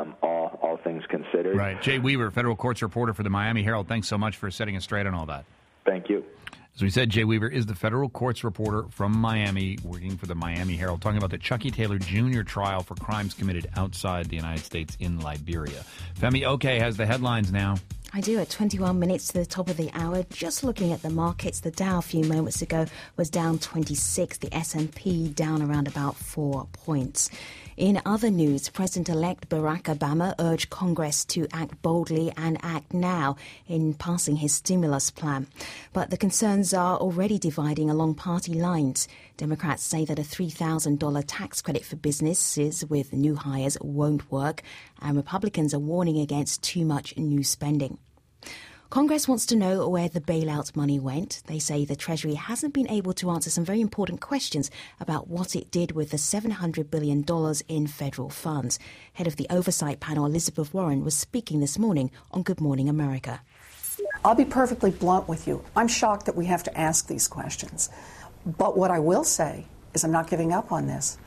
Speaker 7: all things considered.
Speaker 1: Right. Jay Weaver, federal courts reporter for the Miami Herald. Thanks so much for setting us straight on all that.
Speaker 7: Thank you.
Speaker 1: As we said, Jay Weaver is the federal courts reporter from Miami, working for the Miami Herald, talking about the Chucky Taylor Jr. trial for crimes committed outside the United States in Liberia. Femi Oke has the headlines now.
Speaker 8: I do. At 21 minutes to the top of the hour, just looking at the markets, the Dow a few moments ago was down 26, the S&P down around about 4 points. In other news, President-elect Barack Obama urged Congress to act boldly and act now in passing his stimulus plan. But the concerns are already dividing along party lines. Democrats say that a $3,000 tax credit for businesses with new hires won't work, and Republicans are warning against too much new spending. Congress wants to know where the bailout money went. They say the Treasury hasn't been able to answer some very important questions about what it did with the $700 billion in federal funds. Head of the Oversight Panel, Elizabeth Warren, was speaking this morning on Good Morning America.
Speaker 11: I'll be perfectly blunt with you. I'm shocked that we have to ask these questions. But what I will say is I'm not giving up on this.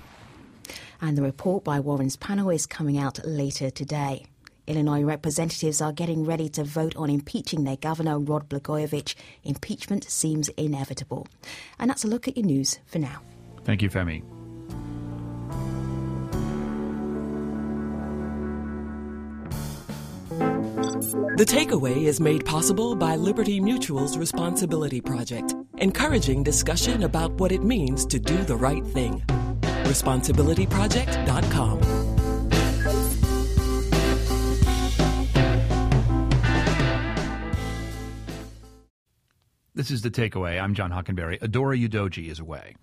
Speaker 8: And the report by Warren's panel is coming out later today. Illinois representatives are getting ready to vote on impeaching their governor, Rod Blagojevich. Impeachment seems inevitable. And that's a look at your news for now.
Speaker 1: Thank you, Femi.
Speaker 4: The Takeaway is made possible by Liberty Mutual's Responsibility Project, encouraging discussion about what it means to do the right thing. ResponsibilityProject.com.
Speaker 1: This is The Takeaway. I'm John Hockenberry. Adora Udoji is away.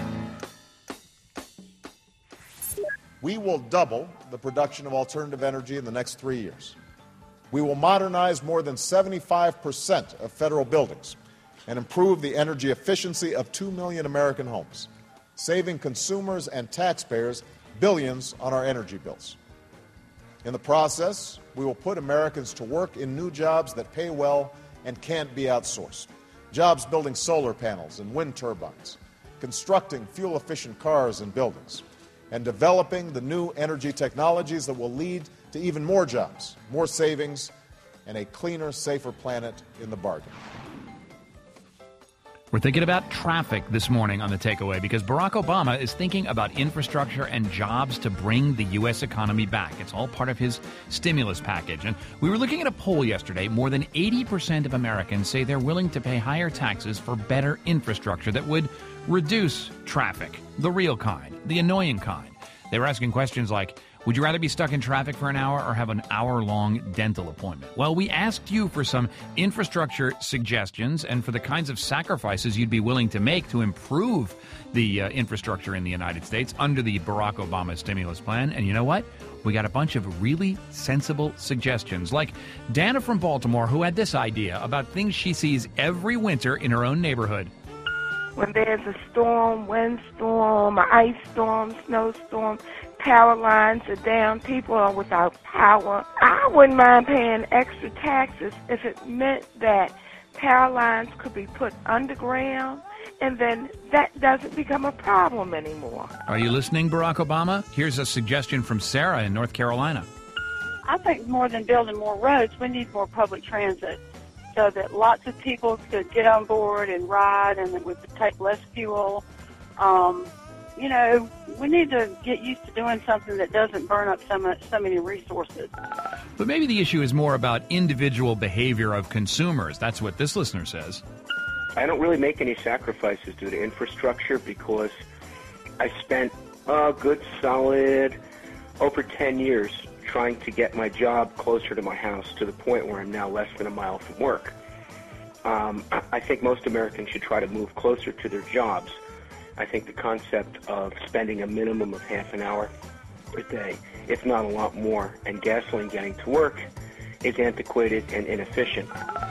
Speaker 2: We will double the production of alternative energy in the next 3 years. We will modernize more than 75% of federal buildings and improve the energy efficiency of 2 million American homes, saving consumers and taxpayers billions on our energy bills. In the process, we will put Americans to work in new jobs that pay well and can't be outsourced. Jobs building solar panels and wind turbines, constructing fuel-efficient cars and buildings, and developing the new energy technologies that will lead to even more jobs, more savings, and a cleaner, safer planet in the bargain.
Speaker 1: We're thinking about traffic this morning on The Takeaway because Barack Obama is thinking about infrastructure and jobs to bring the U.S. economy back. It's all part of his stimulus package. And we were looking at a poll yesterday. More than 80% of Americans say they're willing to pay higher taxes for better infrastructure that would reduce traffic, the real kind, the annoying kind. They were asking questions like, would you rather be stuck in traffic for an hour or have an hour-long dental appointment? Well, we asked you for some infrastructure suggestions and for the kinds of sacrifices you'd be willing to make to improve the infrastructure in the United States under the Barack Obama stimulus plan. And you know what? We got a bunch of really sensible suggestions, like Dana from Baltimore, who had this idea about things she sees every winter in her own neighborhood.
Speaker 15: When there's a storm, windstorm, an ice storm, snowstorm, power lines are down, people are without power. I wouldn't mind paying extra taxes if it meant that power lines could be put underground and then that doesn't become a problem anymore.
Speaker 1: Are you listening, Barack Obama? Here's a suggestion from Sarah in North Carolina.
Speaker 12: I think more than building more roads, we need more public transit so that lots of people could get on board and ride, and it would take less fuel. You know, we need to get used to doing something that doesn't burn up so many resources.
Speaker 1: But maybe the issue is more about individual behavior of consumers. That's what this listener says.
Speaker 16: I don't really make any sacrifices due to infrastructure because I spent a good solid over 10 years trying to get my job closer to my house to the point where I'm now less than a mile from work. I think most Americans should try to move closer to their jobs. I think the concept of spending a minimum of half an hour a day, if not a lot more, and gasoline getting to work is antiquated and inefficient.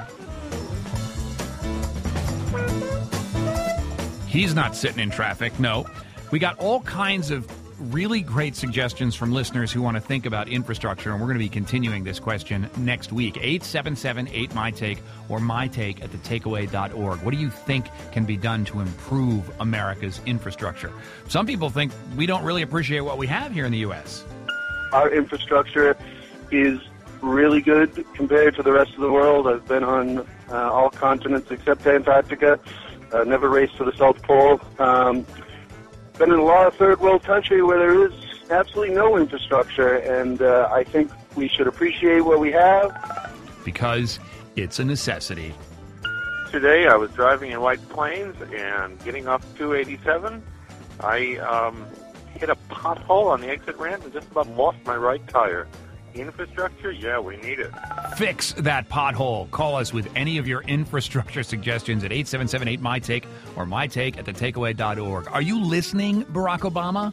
Speaker 1: He's not sitting in traffic, no. We got all kinds of really great suggestions from listeners who want to think about infrastructure, and we're going to be continuing this question next week. 877-8MyTake or mytake@thetakeaway.org. What do you think can be done to improve America's infrastructure? Some people think we don't really appreciate what we have here in the U.S.
Speaker 17: Our infrastructure is really good compared to the rest of the world. I've been on all continents except Antarctica. Never raced to the South Pole. Been in a lot of third world country where there is absolutely no infrastructure, and I think we should appreciate what we have.
Speaker 1: Because it's a necessity.
Speaker 18: Today I was driving in White Plains and getting off 287. I hit a pothole on the exit ramp and just about lost my right tire. Infrastructure? Yeah, we need it.
Speaker 1: Fix that pothole. Call us with any of your infrastructure suggestions at 877-8MyTake or mytake@thetakeaway.org. Are you listening, Barack Obama?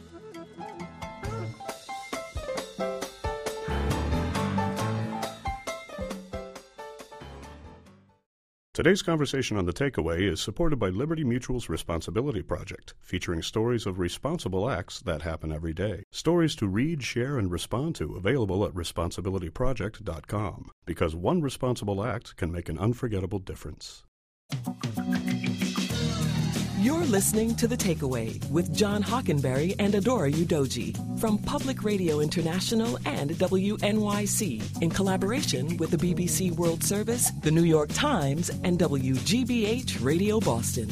Speaker 9: Today's conversation on The Takeaway is supported by Liberty Mutual's Responsibility Project, featuring stories of responsible acts that happen every day. Stories to read, share, and respond to, available at responsibilityproject.com. Because one responsible act can make an unforgettable difference.
Speaker 4: You're listening to The Takeaway with John Hockenberry and Adora Udoji from Public Radio International and WNYC in collaboration with the BBC World Service, the New York Times, and WGBH Radio Boston.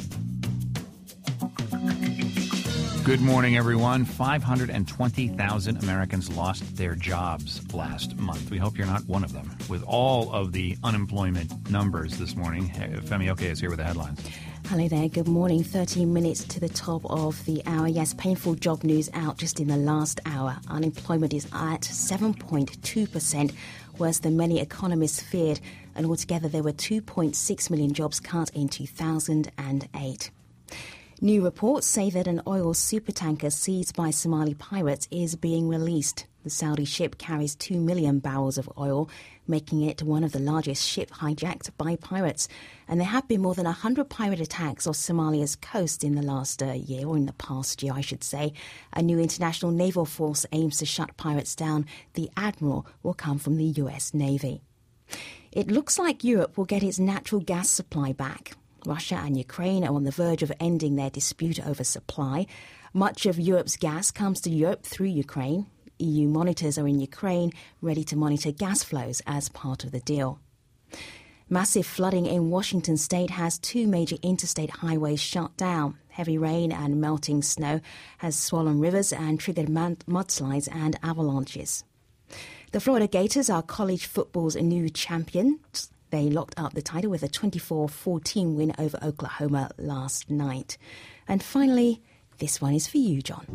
Speaker 1: Good morning, everyone. 520,000 Americans lost their jobs last month. We hope you're not one of them. With all of the unemployment numbers this morning, Femi Oke is here with the headlines.
Speaker 8: Hello there, good morning. 13 minutes to the top of the hour. Yes, painful job news out just in the last hour. Unemployment is at 7.2%, worse than many economists feared. And altogether, there were 2.6 million jobs cut in 2008. New reports say that an oil supertanker seized by Somali pirates is being released. The Saudi ship carries 2 million barrels of oil, making it one of the largest ships hijacked by pirates. And there have been more than 100 pirate attacks off Somalia's coast in the last year, or in the past year, I should say. A new international naval force aims to shut pirates down. The admiral will come from the US Navy. It looks like Europe will get its natural gas supply back. Russia and Ukraine are on the verge of ending their dispute over supply. Much of Europe's gas comes to Europe through Ukraine. EU monitors are in Ukraine, ready to monitor gas flows as part of the deal. Massive flooding in Washington state has 2 major interstate highways shut down. Heavy rain and melting snow has swollen rivers and triggered mudslides and avalanches. The Florida Gators are college football's new champions. They locked up the title with a 24-14 win over Oklahoma last night. And finally, this one is for you, John.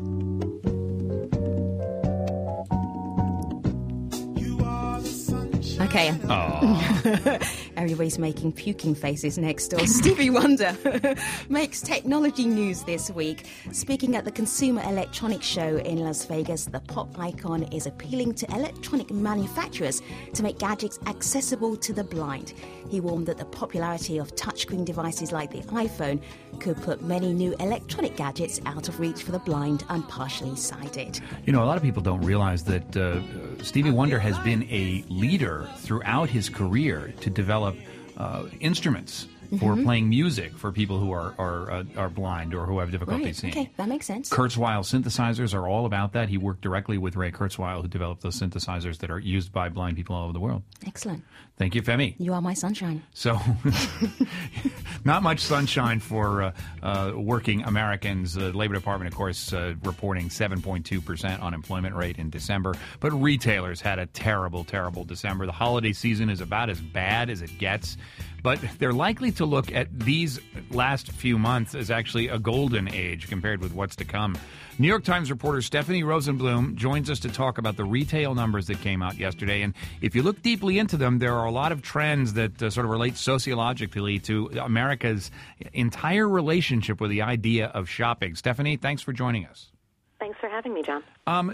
Speaker 8: Okay. Everybody's making puking faces next door. Stevie Wonder makes technology news this week. Speaking at the Consumer Electronics Show in Las Vegas, the pop icon is appealing to electronic manufacturers to make gadgets accessible to the blind. He warned that the popularity of touchscreen devices like the iPhone could put many new electronic gadgets out of reach for the blind and partially sighted.
Speaker 1: You know, a lot of people don't realize that Stevie Wonder has been a leader throughout his career to develop instruments for playing music for people who are blind or who have difficulty seeing.
Speaker 8: Okay, that makes sense.
Speaker 1: Kurzweil synthesizers are all about that. He worked directly with Ray Kurzweil, who developed those synthesizers that are used by blind people all over the world.
Speaker 8: Excellent.
Speaker 1: Thank you, Femi.
Speaker 8: You are my sunshine.
Speaker 1: So, not much sunshine for working Americans. The Labor Department, of course, reporting 7.2% unemployment rate in December. But retailers had a terrible, terrible December. The holiday season is about as bad as it gets. But they're likely to look at these last few months as actually a golden age compared with what's to come. New York Times reporter Stephanie Rosenblum joins us to talk about the retail numbers that came out yesterday. And if you look deeply into them, there are a lot of trends that sort of relate sociologically to America's entire relationship with the idea of shopping. Stephanie, thanks for joining us.
Speaker 3: Thanks for having me, John.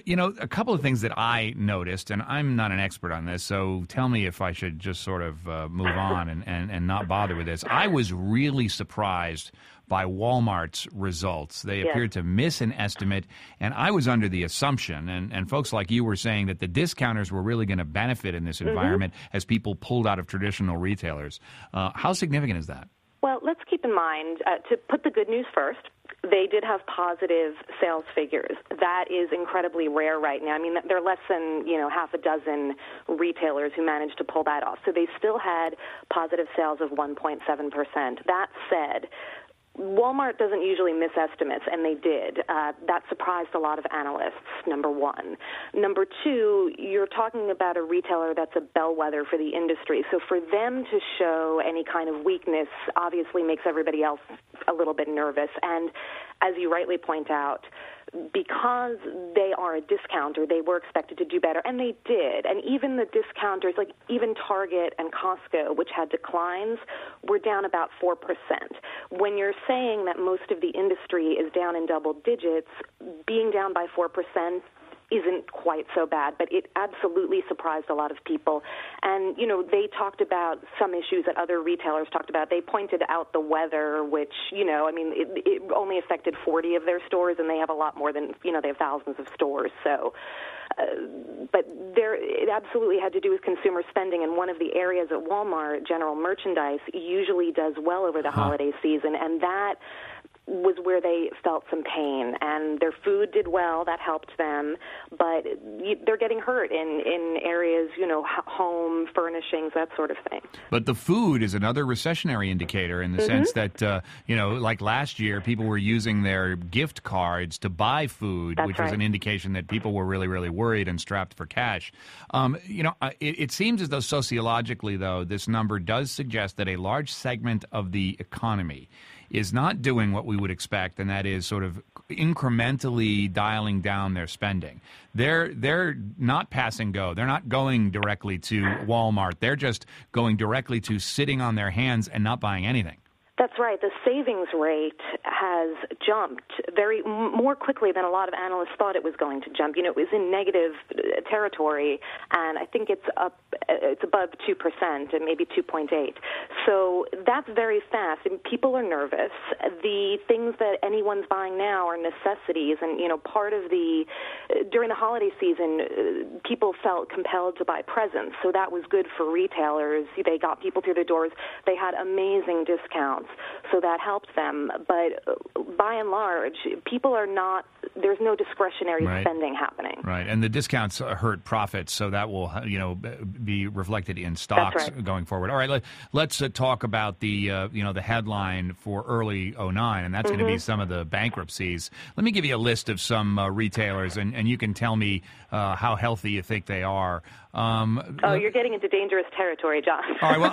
Speaker 1: A couple of things that I noticed, and I'm not an expert on this, so tell me if I should just sort of move on and not bother with this. I was really surprised by Walmart's results. They appeared to miss an estimate, and I was under the assumption, and folks like you were saying, that the discounters were really going to benefit in this environment as people pulled out of traditional retailers. How significant is that?
Speaker 3: Well, let's keep in mind, to put the good news first, they did have positive sales figures. That is incredibly rare right now. I mean, there are less than, half a dozen retailers who managed to pull that off. So they still had positive sales of 1.7%. That said, Walmart doesn't usually miss estimates, and they did. That surprised a lot of analysts, number one. Number two, you're talking about a retailer that's a bellwether for the industry. So for them to show any kind of weakness obviously makes everybody else a little bit nervous. And as you rightly point out, because they are a discounter, they were expected to do better, and they did. And even the discounters, like even Target and Costco, which had declines, were down about 4%. When you're saying that most of the industry is down in double digits, being down by 4% isn't quite so bad, but it absolutely surprised a lot of people. And, they talked about some issues that other retailers talked about. They pointed out the weather, which, it only affected 40 of their stores, and they have a lot more than, they have thousands of stores. So, but it absolutely had to do with consumer spending, and one of the areas at Walmart, general merchandise, usually does well over the holiday season, and that was where they felt some pain, and their food did well. That helped them, but they're getting hurt in areas, home furnishings, that sort of thing.
Speaker 1: But the food is another recessionary indicator in the sense that, like last year, people were using their gift cards to buy food, which was an indication that people were really, really worried and strapped for cash. It seems as though sociologically, though, this number does suggest that a large segment of the economy is not doing what we would expect, and that is sort of incrementally dialing down their spending. They're not pass and go. They're not going directly to Walmart. They're just going directly to sitting on their hands and not buying anything.
Speaker 3: That's right. The savings rate has jumped more quickly than a lot of analysts thought it was going to jump. It was in negative territory, and I think it's above 2%, and maybe 2.8. So that's very fast, and people are nervous. The things that anyone's buying now are necessities, and part of during the holiday season, people felt compelled to buy presents, so that was good for retailers. They got people through their doors. They had amazing discounts, so that helped them. But by and large, people are not, there's no discretionary spending happening.
Speaker 1: Right, and the discounts hurt profits, so that will, be reflected in stocks going forward. All right, let's talk about the, the headline for early 2009, and that's going to be some of the bankruptcies. Let me give you a list of some retailers, and you can tell me how healthy you think they are.
Speaker 3: You're getting into dangerous territory, John.
Speaker 1: All right, well,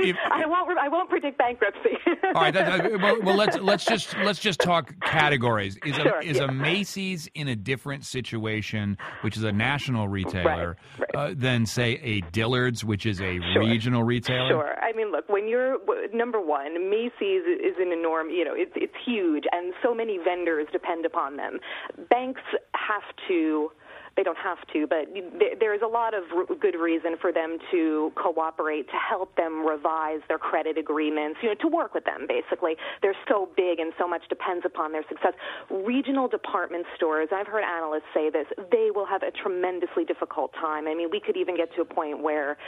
Speaker 3: I won't predict bankruptcy.
Speaker 1: All right, let's just talk categories. Is a Macy's in a different situation, which is a national retailer, than say a Dillard's, which is a regional retailer?
Speaker 3: Sure. I mean, look, when you're number one, Macy's is an enormous. It's huge, and so many vendors depend upon them. Banks have to they don't have to, but there's a lot of good reason for them to cooperate, to help them revise their credit agreements, to work with them, basically. They're so big and so much depends upon their success. Regional department stores, I've heard analysts say this, they will have a tremendously difficult time. I mean, we could even get to a point where,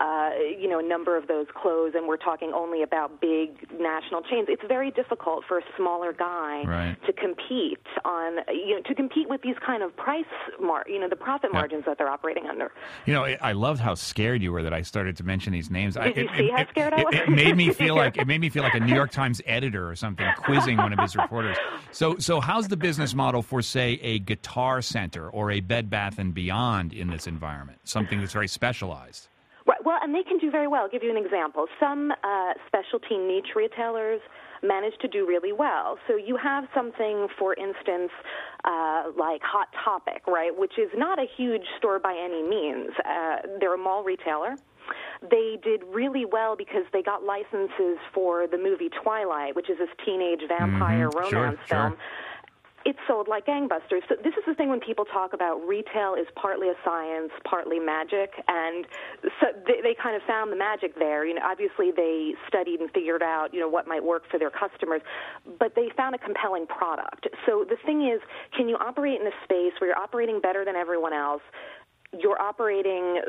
Speaker 3: a number of those close, and we're talking only about big national chains. It's very difficult for a smaller guy to compete on, to compete with these kind of price, the profit margins that they're operating under.
Speaker 1: I loved how scared you were that I started to mention these names.
Speaker 3: Did you see how scared I was?
Speaker 1: It made me feel like a New York Times editor or something quizzing one of his reporters. So how's the business model for, say, a Guitar Center or a Bed Bath & Beyond in this environment? Something that's very specialized.
Speaker 3: Right. Well, and they can do very well. I'll give you an example. Some specialty niche retailers manage to do really well. So you have something, for instance, like Hot Topic, right, which is not a huge store by any means. They're a mall retailer. They did really well because they got licenses for the movie Twilight, which is this teenage vampire romance film. It sold like gangbusters. So this is the thing when people talk about retail is partly a science, partly magic, and so they kind of found the magic there. Obviously they studied and figured out, what might work for their customers, but they found a compelling product. So the thing is, can you operate in a space where you're operating better than everyone else? You're operating,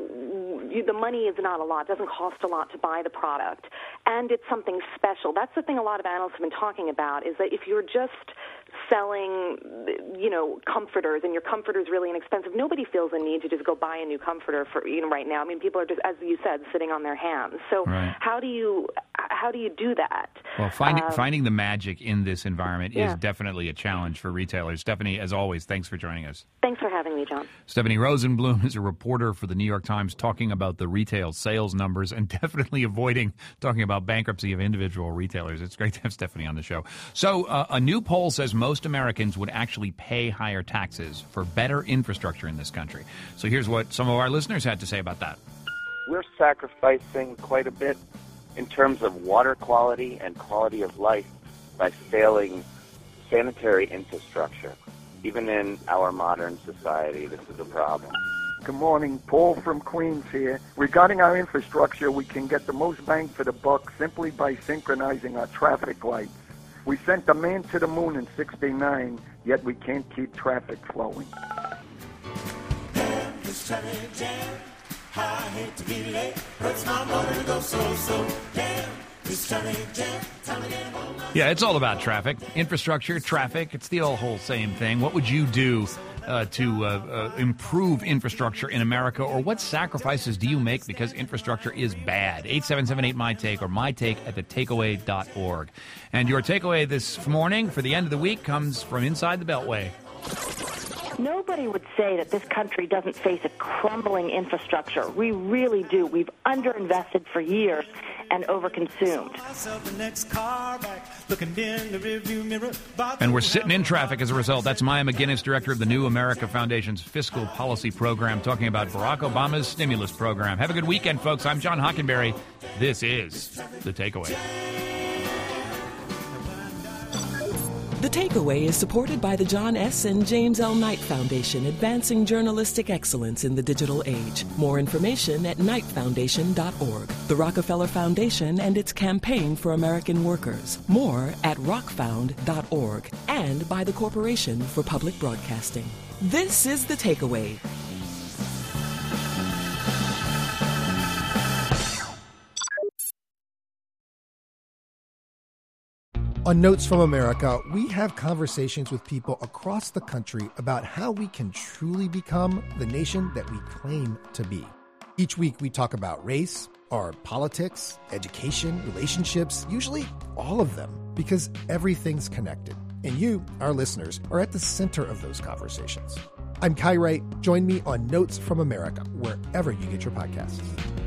Speaker 3: the money is not a lot. It doesn't cost a lot to buy the product. And it's something special. That's the thing a lot of analysts have been talking about, is that if you're just selling, comforters, and your comforter is really inexpensive, nobody feels a need to just go buy a new comforter for, right now. I mean, people are just, as you said, sitting on their hands. So how do you do that?
Speaker 1: Well, finding the magic in this environment is definitely a challenge for retailers. Stephanie, as always, thanks for joining us.
Speaker 3: Thanks for having me, John.
Speaker 1: Stephanie Rosenblum is a reporter for the New York Times talking about the retail sales numbers and definitely avoiding talking about bankruptcy of individual retailers. It's great to have Stephanie on the show. So a new poll says most Americans would actually pay higher taxes for better infrastructure in this country. So here's what some of our listeners had to say about that.
Speaker 16: We're sacrificing quite a bit in terms of water quality and quality of life by failing sanitary infrastructure. Even in our modern society, this is a problem.
Speaker 5: Good morning, Paul from Queens here. Regarding our infrastructure, we can get the most bang for the buck simply by synchronizing our traffic lights. We sent the man to the moon in '69, yet we can't keep traffic flowing.
Speaker 1: Yeah, it's all about traffic, infrastructure, traffic. It's the whole same thing. What would you do to improve infrastructure in America, or what sacrifices do you make because infrastructure is bad? 877-8MY-TAKE or mytake@thetakeaway.org. And your takeaway this morning for the end of the week comes from inside the Beltway.
Speaker 19: Nobody would say that this country doesn't face a crumbling infrastructure. We really do. We've underinvested for years and overconsumed.
Speaker 1: And we're sitting in traffic as a result. That's Maya McGinnis, director of the New America Foundation's Fiscal Policy Program, talking about Barack Obama's stimulus program. Have a good weekend, folks. I'm John Hockenberry. This is The Takeaway.
Speaker 4: The Takeaway is supported by the John S. and James L. Knight Foundation, advancing journalistic excellence in the digital age. More information at knightfoundation.org. The Rockefeller Foundation and its campaign for American workers. More at rockfound.org. And by the Corporation for Public Broadcasting. This is The Takeaway.
Speaker 20: On Notes from America, we have conversations with people across the country about how we can truly become the nation that we claim to be. Each week we talk about race, our politics, education, relationships, usually all of them, because everything's connected. And you, our listeners, are at the center of those conversations. I'm Kai Wright. Join me on Notes from America, wherever you get your podcasts.